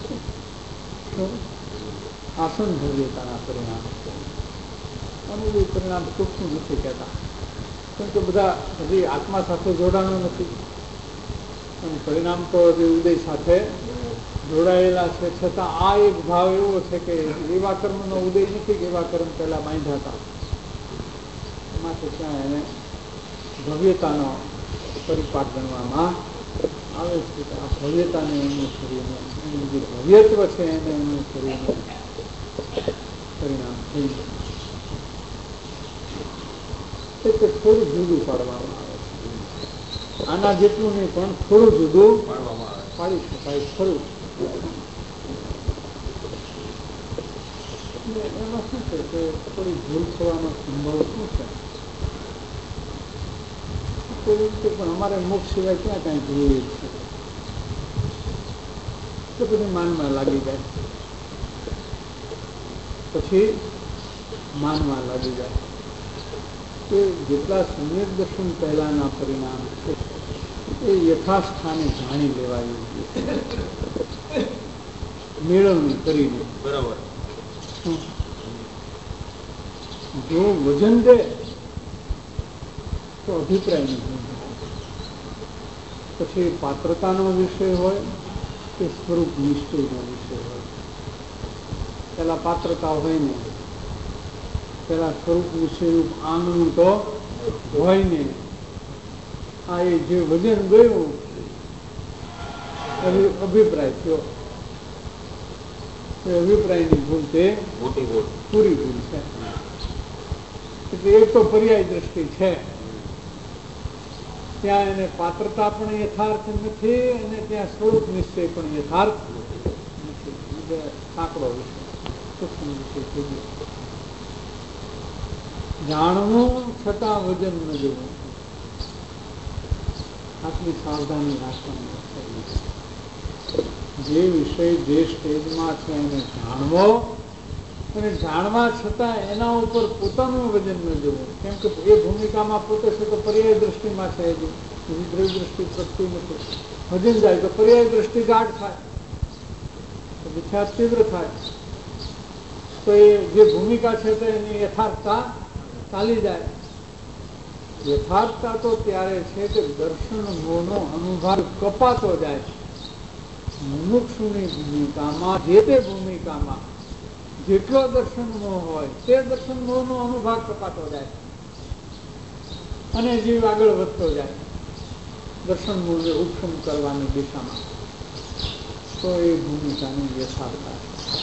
આસન ભવ્યતાના પરિણામ છે. અનુદય પરિણામ સૂક્ષ્મ નથી કહેતા, કેમ કે બધા હજી આત્મા સાથે જોડાણું નથી અને પરિણામ તો હજી ઉદય સાથે જોડાયેલા છે. છતાં આ એક ભાવ એવો છે કે એવા કર્મનો ઉદય નથી કે એવા કર્મ પહેલા બાંધ્યા હતા. એમાંથી ત્યાં એને ભવ્યતાનો પરિપાક ગણવામાં આવે છે. આ ભવ્યતાને અનુસરીને, એનું જે ભવ્યત્વ છે એને અનુસરીને પરિણામ થઈ જાય. એટલે થોડું જુદું પાડવામાં આવે છે. આના જેટલું નહીં પણ થોડું જુદું પાડી શકાય ખરું. એમાં શું છે કે થોડી ભૂલ થવાનો સંભવ શું છે? પણ અમારે મોક્ષ સિવાય ક્યાં કાંઈ જોઈએ છે તો પછી માનમાં લાગી જાય, પછી માનવા લાગી જાય કે જેટલા સમ્યક દર્શન પહેલાના પરિણામ છે એ યથાસ્થાને જાણી લેવાયું મેળવણી કરીને. બરાબર. જો વજન દે તો અભિપ્રાય નહીં. પછી પાત્રતાનો વિષય હોય કે સ્વરૂપ નિશ્ચયનો વિષય હોય. પેલા પાત્રતા હોય ને, પેલા સ્વરૂપ વિષયનું આંગણું તો હોય ને. આ એ જે વજન ગયું અભિપ્રાય થયો, એ અભિપ્રાયની ભૂલ તે પૂરી ભૂલ છે. એટલે એક તો પર્યાય દ્રષ્ટિ છે, ત્યાં એને પાત્રતા પણ યથાર્થ નથી અને ત્યાં સ્વરૂપ નિશ્ચય પણ યથાર્થ નથી. સાંકડો વિષય, સૂક્ષ્મ વિષય થઈ ગયો. જાણવું છતાં વજન ન જવું, આટલી સાવધાની રાખવાની. જે વિષય જે સ્ટેજમાં છે એને જાણવો અને જાણવા છતાં એના ઉપર પોતાનું વજન ન જવું. કેમ કે એ ભૂમિકામાં પોતે છે તો પર્યાય દ્રષ્ટિમાં છે, દ્રવ્ય દ્રષ્ટિ પ્રગતિ નથી. વજન જાય તો પર્યાય દ્રષ્ટિ ગાઢ થાય, તો વિખ્યાત તીવ્ર થાય, તો એ જે ભૂમિકા છે તો એની યથાર્થતા ચાલી જાય. યથાર્થતા તો ત્યારે છે કે દર્શન મોહનો અનુભાવ કપાતો જાય. મુમુક્ષુની ભૂમિકામાં જે તે ભૂમિકામાં જેટલો દર્શન મોહ હોય તે દર્શન મોહનો અનુભાગ કપાતો જાય અને જીવ આગળ વધતો જાય દર્શન મોહને ઉપશમ કરવાની દિશામાં. તો એ ભૂમિકાની યથાર્થતા.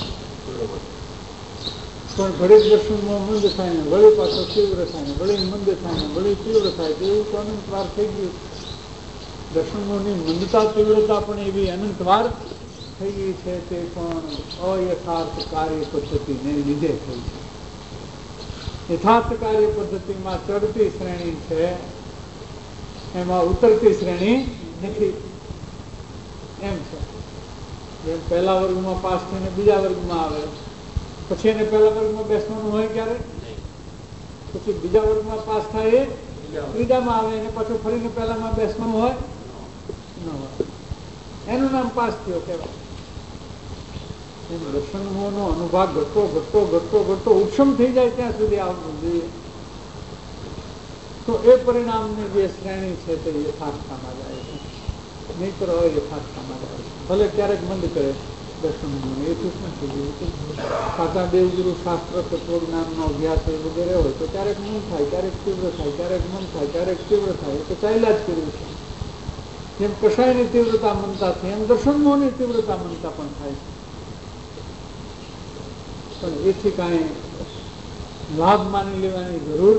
પણ ઘડીક દર્શન મોહ મંદ થાય ને વળી પાછો તીવ્ર થાય ને વળી મંદ થાય ને વળી તીવ્ર થાય તો એવું તો અનંતવાર થઈ ગયું. દર્શન મોહની મંદતા તીવ્રતા પણ એવી અનંતવાર થઈ ગઈ છે. તે પણ અયથાર્થ કાર્ય પદ્ધતિને લીધે થઈ છે. યથાર્થ કાર્ય પદ્ધતિમાં ચડતી શ્રેણી છે, એમાં ઉતરતી શ્રેણી નથી. એમ છે જેમ પહેલા વર્ગમાં પાસ થઈને બીજા વર્ગમાં આવે પછી એને પહેલા વર્ગમાં બેસવાનું હોય ક્યારે, પછી બીજા વર્ગમાં પાસ થાય એ ત્રીજામાં આવે અને પછી ફરીને પહેલામાં બેસવાનું હોય ન હોય. એનું નામ પાસ થયો કહેવાય. દર્શન મોહનો અનુભાગ ઘટતો ઘટતો ઘટતો ઘટતો ઉપશમ થઈ જાય ત્યાં સુધી આવવું જોઈએ. તો એ પરિણામની જે શ્રેણી છે તે યથાર્થતામાં જાય છે, નહીતર અયથાર્થતામાં જાય છે. ભલે ક્યારેક મંદ કરે દર્શન મોહને, એથી શું થઈ ગયું? સાચા દેવગુરુ શાસ્ત્ર તત્વજ્ઞાનનો અભ્યાસ વગેરે હોય તો ક્યારેક મન થાય, ક્યારેક તીવ્ર થાય, ક્યારેક મન થાય, ક્યારેક તીવ્ર થાય. તો ચાલ્યા જ કર્યું છે. જેમ કશાયની તીવ્રતા મનતા છે એમ દર્શન મોહની તીવ્રતા મનતા પણ થાય છે. પણ એથી કાંઈ લાભ માની લેવાની જરૂર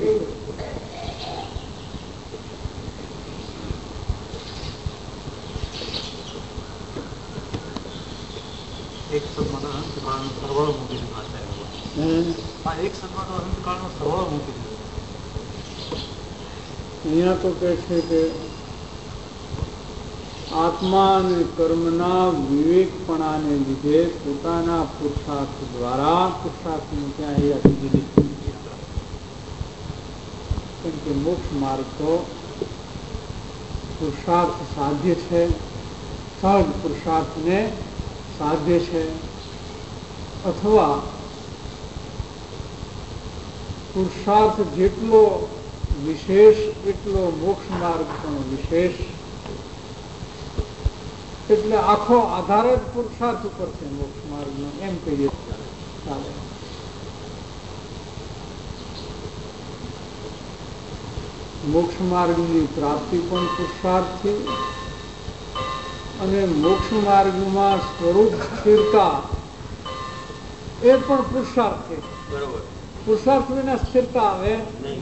એક સદમાં તો અંતકાળનો સરવાળો મૂકી દીધો. એક સદમાં તો અંતકાળનો સરવાળો મૂકી દીધો. અહીંયા તો કહે છે કે આત્મા અને કર્મના વિવેકપણાને લીધે પોતાના પુરુષાર્થ દ્વારા પુરુષાર્થનું ત્યાં એ અભિજીત. કેમ કે મોક્ષ માર્ગ તો પુરુષાર્થ સાધ્ય છે, સહજ પુરુષાર્થને સાધ્ય છે, અથવા પુરુષાર્થ જેટલો વિશેષ એટલો મોક્ષ માર્ગ પણ વિશેષ. એટલે આખો આધાર જ પુરુષાર્થ ઉપર છે મોક્ષ માર્ગનો, એમ કહીએ ચાલે. મોક્ષ માર્ગની પ્રાપ્તિ પણ પુરુષાર્થથી અને મોક્ષ માર્ગમાં સ્વરૂપ સ્થિરતા એ પણ પુરુષાર્થ છે. પુરુષાર્થ વિના સ્થિરતા આવે નહીં.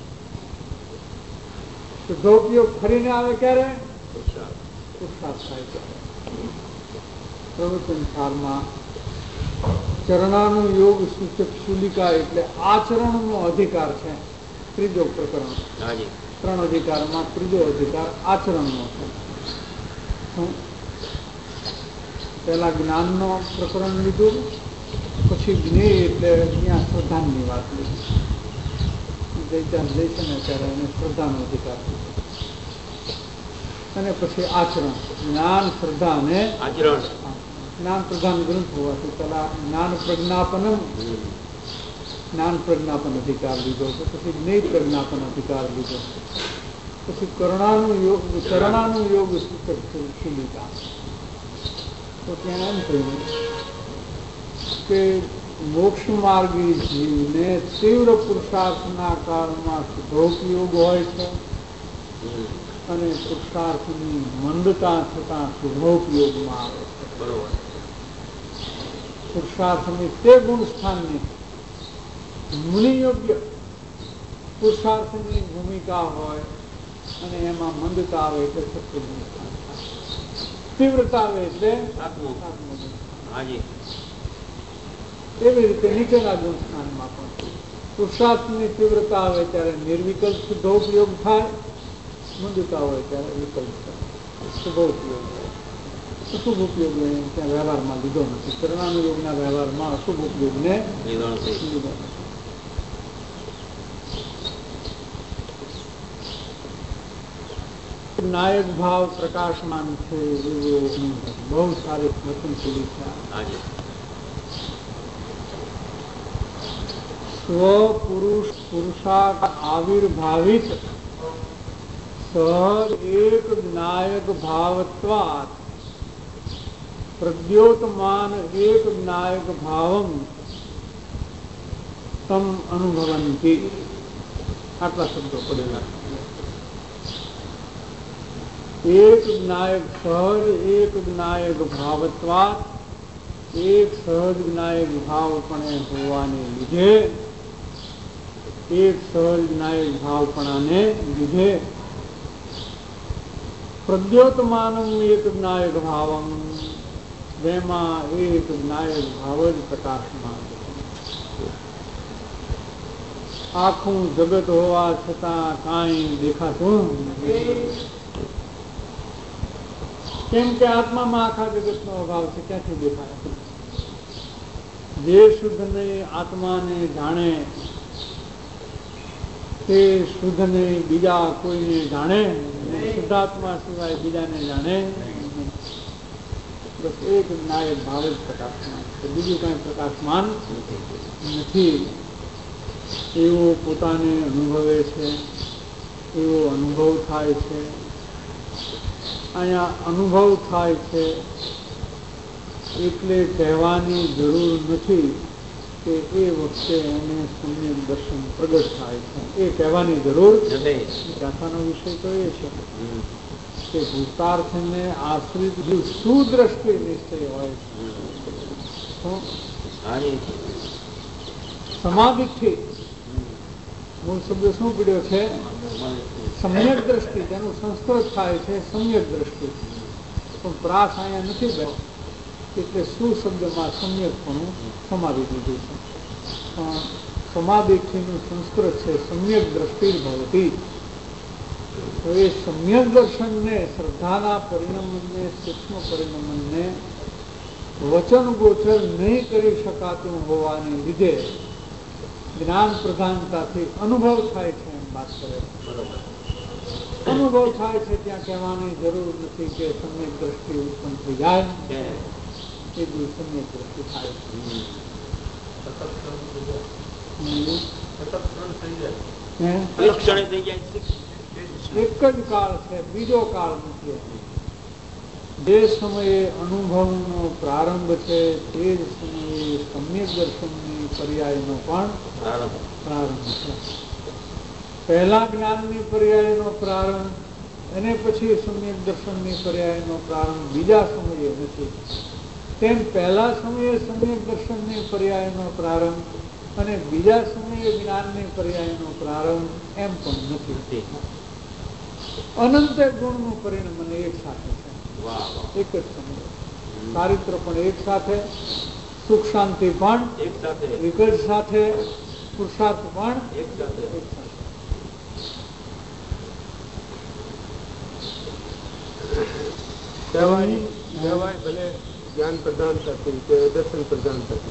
શુદ્ધોપયોગ ફરીને આવે ક્યારે? પુરુષાર્થ થાય ત્યારે. પ્રવચન સારમાં ચરણાનું યોગ સૂચક શુલિકા એટલે આચરણનો અધિકાર છે. ત્રીજો પ્રકરણ, 3 અધિકારમાં ત્રીજો અધિકાર આચરણનો છે. પહેલા જ્ઞાનનો પ્રકરણ લીધું, પછી જ્ઞેય એટલે ત્યાં શ્રદ્ધાની વાત લીધી. જયચાંદ જયશે ને ત્યારે એને શ્રદ્ધાનો અધિકાર લીધો, અને પછી આચરણ, જ્ઞાન, શ્રદ્ધા અને આચરણ. જ્ઞાન પ્રધાન ગ્રંથ હોવાથી પેલા જ્ઞાન પ્રજ્ઞાપન અધિકાર લીધો, પછી જ્ઞેય પ્રજ્ઞાપન અધિકાર લીધો, પછી કરણાનું યોગ શુલિકા. તો ત્યાં એમ કહ્યું કે મોક્ષ માર્ગી જીવને તીવ્ર પુરુષાર્થના કાળમાં શુદ્ધોપયોગ હોય છે, અને પુરુષાર્થની મંદતા થતા શુભોપયોગમાં આવે છે. પુરુષાર્થની તે ગુણ સ્થાનની મુનિયોગ્ય પુરુષાર્થની ભૂમિકા હોય, અને એમાં મંદતા આવે એટલે સત્યનું સ્થાન થાય, તીવ્રતા આવે એટલે એવી રીતે નીચેના ગુણ સ્થાનમાં પણ પુરુષાર્થની તીવ્રતા આવે ત્યારે નિર્વિકલ્પ શુદ્ધોપયોગ થાય, મંદતા હોય ત્યારે વિકલ્પ શુભોપયોગ હોય. અશુભ ઉપયોગ ત્યાં વ્યવહારમાં લીધો નથી. કરણાનું યોગના વ્યવહારમાં અશુભ ઉપયોગને લીધો નથી. નાયક ભાવ પ્રકાશમાન છે એવો બહુ સારી વચન ખુલી છે. પુરુષાર્થ આવિર્ભાવિત સહજ એક નાયક ભાવત્વાત પ્રદ્યોતમાન એક નાયક ભાવમ તમ અનુભવંતી. આટલા શબ્દો પડેલા. એક જ્ઞાયક સહજ એક જ્ઞાયક ભાવત્વાત, એક સહજ જ્ઞાયક ભાવપણે હોવાને લીધે, એક સહજ જ્ઞાયક ભાવપણાને લીધે પ્રદ્યોતમાનમ એક જ્ઞાયક ભાવમ, જેમાં એક જ્ઞાયક ભાવ જ પ્રકાશમાં. આખું જગત હોવા છતાં કાંઈ દેખાતું નથી, કેમ કે આત્મામાં આખા જગતનો અભાવ છે. ક્યાંથી દેખાય? જે શુદ્ધને આત્માને જાણે તે શુદ્ધને બીજા કોઈને જાણે, શુદ્ધાત્મા સિવાય બીજાને જાણે. બસ એક નાયક ભાવ જ પ્રકાશમાન છે, બીજું કઈ પ્રકાશમાન નથી. એવો પોતાને અનુભવે છે, એવો અનુભવ થાય છે. અહીંયા અનુભવ થાય છે એટલે કહેવાની જરૂર નથી કે એ વખતે એને સમ્યક દર્શન પ્રગટ થાય છે, એ કહેવાની જરૂર નથી. ગાથાનો વિષય તો એ છે કે ભૂતાર્થને આશ્રિત સુદ્રષ્ટિ નિશ્ચય હોય છે. સમાધિથી મૂળ શબ્દ શું પીડ્યો છે? સમ્યક દ્રષ્ટિ. તેનું સંસ્કૃત થાય છે સમ્યક દ્રષ્ટિ, પણ પ્રાસ અહીંયા નથી બેઠો એટલે શું શબ્દમાં સમ્યકપણું સમાધિ દીધું છે. પણ સમાધિનું સંસ્કૃત છે સમ્યક દ્રષ્ટિ ભવતી. તો એ સમ્યક દર્શનને, શ્રદ્ધાના પરિણમને, સૂક્ષ્મ પરિણમને વચન ગોચર નહીં કરી શકાતું હોવાને લીધે જ્ઞાન પ્રધાનતાથી અનુભવ થાય છે એમ વાત કરે. અનુભવ થાય છે ત્યાં કહેવાની જરૂર નથી કે સમ્યક દ્રષ્ટિ ઉત્પન્ન થઈ જાય, એ બી સમ્યક દ્રષ્ટિ થાય છે. એક જ કાળ છે, બીજો કાળ નથી. જે સમયે અનુભવનો પ્રારંભ છે તે જ સમયે સમ્યક દર્શનની પર્યાયનો પણ પ્રારંભ છે. પહેલા જ્ઞાનની પર્યાયનો પ્રારંભ અને પછી સમ્યક દર્શનની પર્યાયનો પ્રારંભ બીજા સમયે નથી. તેમ પહેલા સમયે સમ્યક દર્શનની પર્યાયનો પ્રારંભ અને બીજા સમયે જ્ઞાનની પર્યાયનો પ્રારંભ એમ પણ નથી. અનંત ગુણનું પરિણામ એક સાથે છે, એક જ સમય. ચારિત્ર પણ એક સાથે, સુખ શાંતિ પણ એક જ સાથે, પુરુષાર્થ પણ એક સાથે. ભલે જ્ઞાન પ્રદાન થતી કે દર્શન પ્રદાન થતી,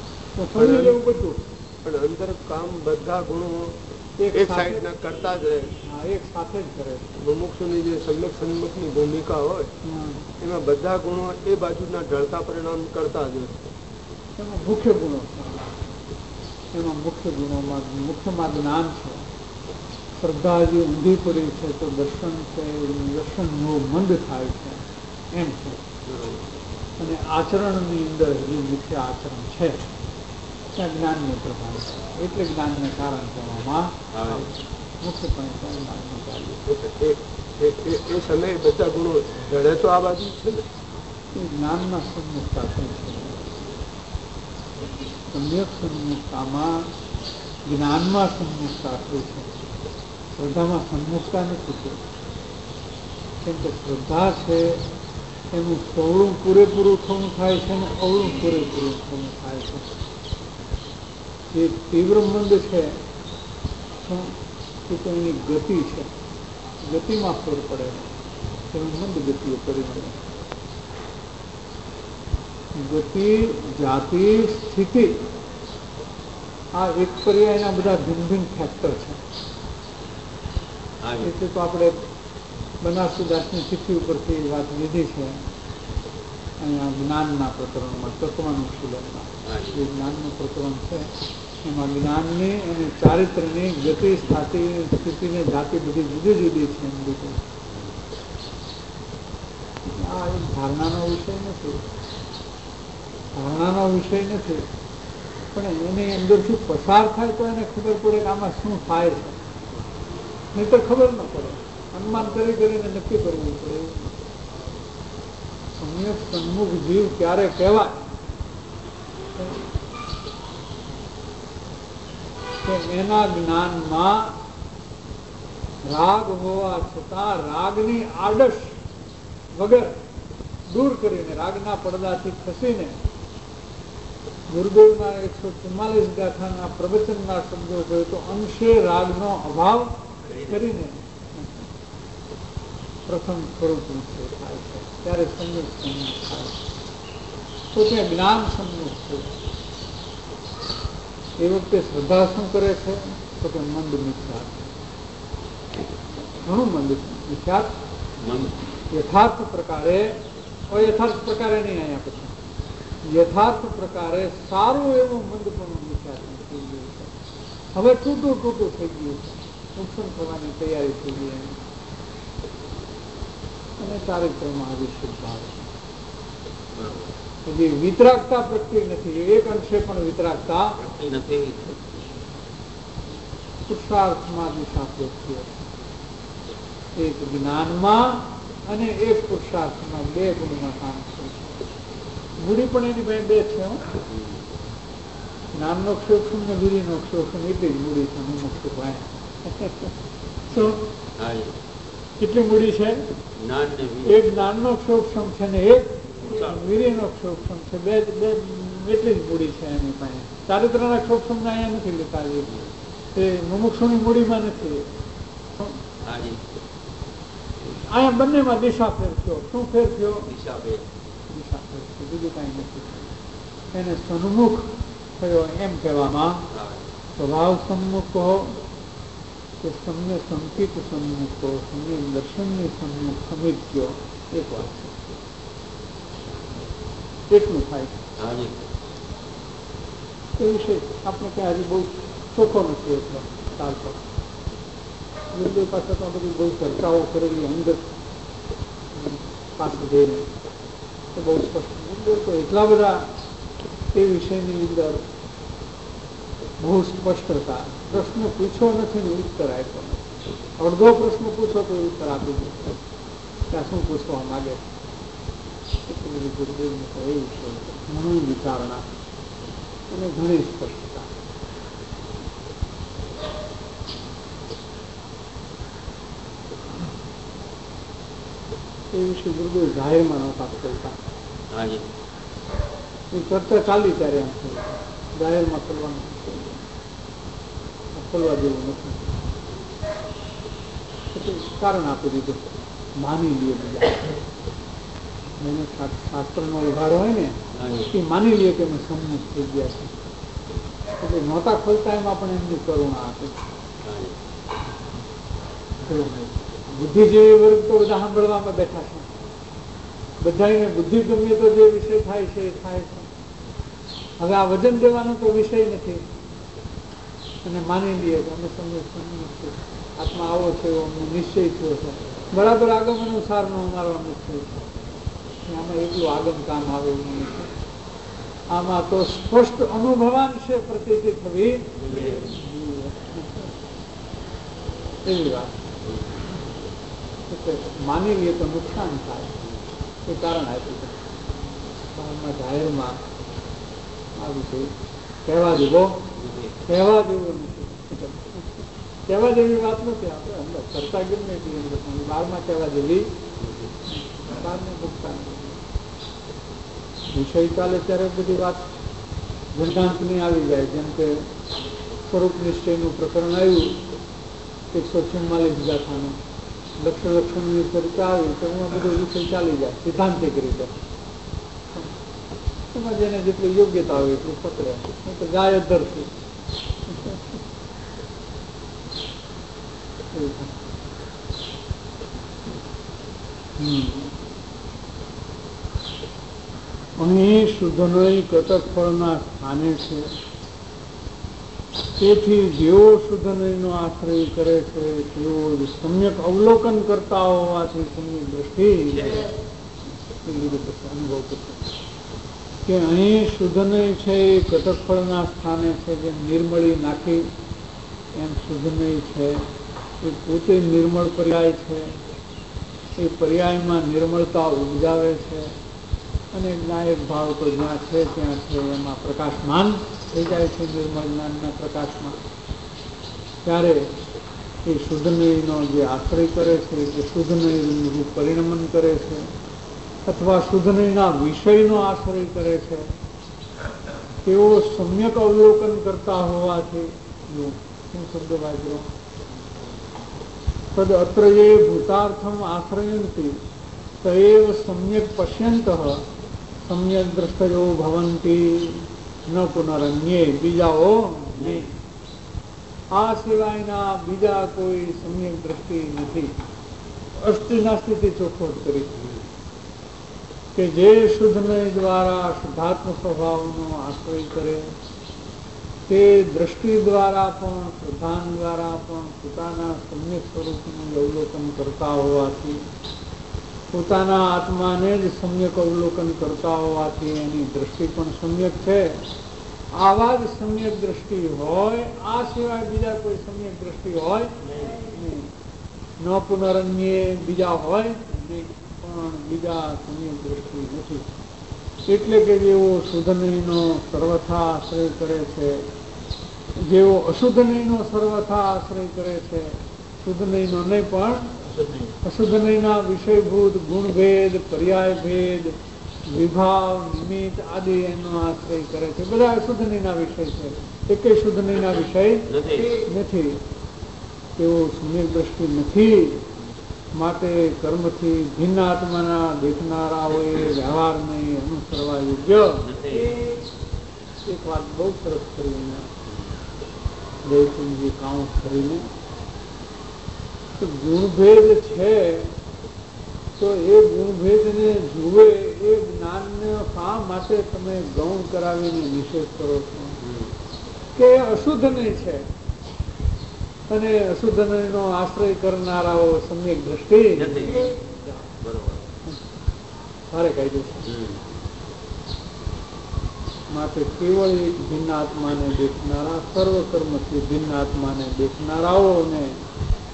પણ અંદર કામ બધા ગુણો એક સાઈડ ના કરતા જ રહે, એક સાથે જ કરે. મુમુક્ષુની જે સમ્યક સન્મુખની ભૂમિકા હોય એમાં બધા ગુણો એ બાજુના ઢળતા પરિણામ કરતા જ રહે. એમાં મુખ્ય ગુણો, એમાં મુખ્ય ગુણોમાં મુખ્યમાં જ્ઞાન છે. શ્રદ્ધા હજી ઊંધી પડી છે તો દર્શન છે, દર્શનનો મંદ થાય છે એમ છે. અને આચરણની અંદર હજી મુખ્ય આચરણ છે ત્યાં જ્ઞાનની પ્રભાવ છે, એટલે જ્ઞાનને કારણ કહેવામાં મુખ્યપણે જ્ઞાનનું કાર્ય. એ સમયે બધા ગુણો ઢળે તો આ બાજુ છે ને, એ જ્ઞાનમાં સન્મુખતા છે. સમ્યક સન્મુખતામાં જ્ઞાનમાં સન્મુખતા થઈ છે, શ્રદ્ધામાં સન્મુખતા નથી. કેમ કે શ્રદ્ધા છે એનું સવળું પૂરેપૂરું થવું થાય છે અને અવળું પૂરેપૂરું થવું થાય છે. જે તીવ્ર મંદ છે તો એની ગતિ છે, ગતિમાં ફેર પડે, એનું મંદ ગતિઓ પરિણમે. ગતિ, જાતિ, સ્થિતિ આ એક પર્યાયના બધા ભિન્ન ભિન્ન ફેક્ટર છે. એટલે તો આપણે બનાસદાસની ચિઠ્ઠી ઉપરથી વાત લીધી છે અહીંયા જ્ઞાનના પ્રકરણમાં, તત્વાનુશીલનમાં. જે જ્ઞાનનું પ્રકરણ છે એમાં જ્ઞાનની અને ચારિત્રની ગતિ, સ્થિતિને જાતિ બધી જુદી જુદી છે એમ લીધું. આ એક ધારણાનો વિષય નથી, ધારણાનો વિષય નથી, પણ એની અંદરથી પસાર થાય તો એને ખબર પડે કે આમાં શું થાય છે. નહીં તો ખબર ન પડે, અનુમાન કરીને નક્કી કરવું પડે. સમ્યક સન્મુખ જીવ ક્યારે કહેવાય કે એના જ્ઞાનમાં રાગ હોવા છતાં રાગની આડશ વગર દૂર કરીને, રાગના પડદાથી ખસીને ગુરુદેવના 144 ગાથાના પ્રવચનના શબ્દો કહે તો અંશે રાગનો અભાવ કરીને પ્રથમ સ્વરૂપ થાય છે, ત્યારે સમ્યક સન્મુખ થાય છે. તો ત્યાં જ્ઞાન સન્મુખ છે. એ વખતે શ્રદ્ધા શું કરે છે તો કે મંદ મિથ્યા, ઘણું મંદ મિથ્યા, યથાર્થ પ્રકારે, અયથાર્થ પ્રકારે નહીં. અહીંયા પછી યથાર્થ પ્રકારે સારું એવું મંદપણું મિથ્યા થઈ ગયું છે. હવે તૂટું થઈ ગયું છે, નુકસાન થવાની તૈયારી થઈ ગઈ એની. અને ચારિત્રમાં આવી શુદ્ધાવ છે. જે વિતરાગતા પ્રગટી નથી, એક અંશે પણ વિતરાગતા નથી. પુરુષાર્થમાં દિશા પ્રગટીઓ છે, એક જ્ઞાનમાં અને એક પુરુષાર્થમાં, બે ગુણમાં કામ છે. મૂડી પણ એની પાસે બે છે. જ્ઞાનનો ક્ષોક્ષમ ને વીરીનો ક્ષોક્ષમ, એટલી જ મૂડી છે મુમુક્ષુ પાસે. શું કેટલી મૂડી છે? એક જ્ઞાનનો ક્ષોક્ષમ છે ને એક વીરીનો ક્ષોક્ષમ છે. બે એટલી જ મૂડી છે એની પાસે. ચારિત્રના ક્ષોક્ષમ ને અહીંયા નથી લેતા, એ મુમુક્ષુની મૂડીમાં નથી. અહીંયા બંનેમાં દિશા ફેર થયો. શું ફેર થયો? દિશા ફેર થયો, બીજું કઈ નથી. એને સન્મુખ થયો એમ કહેવામાં. સ્વભાવ સન્મુખ કહો કે સમ્ય સંકિત સન્મુખ કહો, સમ્ય દર્શનની સન્મુખ સમિત્યો, એક વાત છે. એટલું થાય એ વિશે આપણે ક્યાં હજી બહુ ચોખ્ખો નથી એટલો ચાલતો. ગુરુદેવ પાસે તો બધી બહુ ચર્ચાઓ કરેલી અંદર પાસે જઈને તો બહુ સ્પષ્ટ. ગુરુદેવ તો એટલા બધા એ વિષયની અંદર બહુ સ્પષ્ટ હતા. પ્રશ્ન પૂછ્યો નથી ને ઉત્તર આપ્યો નથી. અડધો પ્રશ્ન પૂછો તો ઉત્તર આપી દીધો. ત્યાં શું પૂછવા માંગે. એટલું બધું ગુરુદેવનું તો એવું છે, ઘણું વિચારણા અને ઘણી સ્પષ્ટતા. એ વિશે ગુરુદેવ જાહેરમાં નહોતા કરતા. એ ચર્ચા ચાલી ત્યારે એમ થયું જાહેરમાં કરવાનું ખોલવા જેવું નથી. કારણ આપી દીધું, માની લે બીજા એને શાસ્ત્રનો ઉઘાડો હોય ને એ માની લે કે અમે સંમુખ થઈ ગયા છે. એટલે નહોતા ખોલતા એમાં પણ એમની કરુણા આપી. બુદ્ધિજીવી વર્ગ તો બધા સાંભળવામાં બેઠા છે. બધાને બુદ્ધિ ગમે તો જે વિષય થાય છે એ થાય છે. હવે આ વજન દેવાનો તો વિષય નથી અને માની લઈએ કે અમે સમજ આત્મા આવો છે એવો અમને નિશ્ચય થયો છે, બરાબર આગમ અનુસારનો અમારો નિશ્ચય છે. આમાં એટલું આગમ કામ આવે એવું નથી. આમાં તો સ્પષ્ટ અનુભવાન છે પ્રતીતિ થવી એવી વાત. માની લઈએ તો નુકસાન થાય એ કારણ આપ્યું જાહેરમાં આ વિષય કહેવા જેવો નથી. કહેવા જેવી વાત નથી. આપણે અંદર કરતા ગમે બહારમાં કહેવા જેવી બહારને મૂકતા વિષય ચાલે ત્યારે બધી વાત વેદાંતની આવી જાય. જેમ કે સ્વરૂપ નિશ્ચયનું પ્રકરણ આવ્યું 144 ગાથાનું, લક્ષણની ચર્ચા આવી તો એમાં બધો વિષય ચાલી જાય સિદ્ધાંતિક રીતે. એમાં જેને જેટલી યોગ્યતા હોય એટલું પકડે, તો જાય અધરથી. અહીં શુદ્ધનય કટક ફળના સ્થાને છે. તેથી જેઓ શુદ્ધનયનો આશ્રય કરે છે તેઓ સમ્યક અવલોકન કરતા હોવાથી સમ્યક દ્રષ્ટિ અનુભવ કરશે કે અહીં શુદ્ધનય છે એ કટક ફળના સ્થાને છે. જેમ નિર્મળી નાખી એમ શુદ્ધનય છે એ પોતે નિર્મળ પર્યાય છે. એ પર્યાયમાં નિર્મળતા ઉપજાવે છે અને જ્ઞાયક ભાવ તો જ્યાં છે ત્યાં છે એમાં પ્રકાશમાન થઈ જાય છે. નિર્મળ જ્ઞાનના પ્રકાશમાં ત્યારે એ શુદ્ધનયનો જે આશ્રય કરે છે એ શુદ્ધનયનું પરિણમન કરે છે અથવા શુદ્ધનયના વિષયનો આશ્રય કરે છે. તેઓ સમ્યક અવલોકન કરતા હોવાથી શું શબ્દ વાપર્યો? તદ અત્ર એ ભૂતાર્થમ આશ્રયંતિ તએવ સમ્યક પશ્યંત સમ્યક દ્રષ્ટયો ભવંતી ન પુનરન્યે. બીજાઓ નહીં, આ સિવાયના બીજા કોઈ સમ્યક દ્રષ્ટિ નથી. અષ્ટિના સ્થિતિ ચોખ્ખોટ કરી કે જે શુદ્ધનય દ્વારા શુદ્ધાત્મ સ્વભાવનો આશ્રય કરે તે દ્રષ્ટિ દ્વારા પણ શ્રદ્ધાન દ્વારા પણ પોતાના સમ્યક સ્વરૂપનું અવલોકન કરતા હોવાથી, પોતાના આત્માને જ સમ્યક અવલોકન કરતા હોવાથી એની દ્રષ્ટિ પણ સમ્યક છે. આવા જ સમ્યક દ્રષ્ટિ હોય, આ સિવાય બીજા કોઈ સમ્યક દ્રષ્ટિ હોય નહીં. ન પુનરન્યે બીજા હોય નહીં, પણ બીજા સમ્યક દ્રષ્ટિ નથી. એટલે કે જેઓ શુદ્ધનયનો સર્વથા આશ્રય કરે છે, જેઓ અશુદ્ધનયનો સર્વથા આશ્રય કરે છે, શુદ્ધનયનો નહીં પણ અશુદ્ધનયના વિષયભૂત ગુણભેદ, પર્યાય ભેદ, વિભાવ, નિમિત્ત આદિ એનો આશ્રય કરે છે. બધા અશુદ્ધનયના વિષય છે, એકે શુદ્ધનયના વિષય નથી. તેઓ સમ્યક દ્રષ્ટિ નથી. માટે કર્મથી ભિન્ન આત્માના દેખનારાઓએ વ્યવહારને અનુસરવા યોગ્ય. એક વાત બહુ સરસ કરીને દેવસિંહજી કાઉન્ટ કરીને ગુણભેદ છે તો એ ગુણભેદને જુએ એ જ્ઞાનને શા માટે તમે ગૌણ કરાવીને નિષેધ કરો છો કે અશુદ્ધનય છે અને અશુદ્ધનયનો આશ્રય કરનારાઓ સમ્યક દ્રષ્ટિ સારે કાયદો છે. માટે કેવળ એક ભિન્ન આત્માને દેખનારા, સર્વ કર્મથી ભિન્ન આત્માને દેખનારાઓને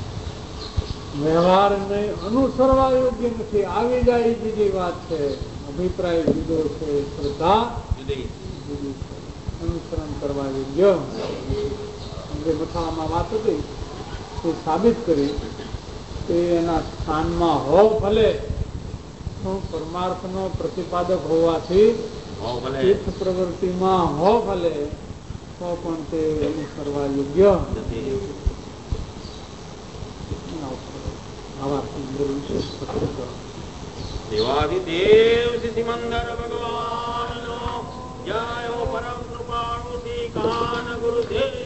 વ્યવહારને અનુસરવા યોગ્ય નથી. આવી જાય બીજી વાત છે. અભિપ્રાય જુદો છે, શ્રદ્ધા જુદી છે. અનુસરણ કરવા યોગ્ય જે મથાળામાં વાત હતી એ સાબિત કરી કે એના સ્થાનમાં હો ભલે પરમાર્થનો પ્રતિપાદક હોવાથી તીર્થ પ્રવૃત્તિમાં હો ભલે તો પણ તે અનુસરવા યોગ્ય દેવાધિદેવ સિદ્ધિમંદર ભગવાનનો જય હો પરમ કૃપાળુ શ્રી કાન ગુરુદેવ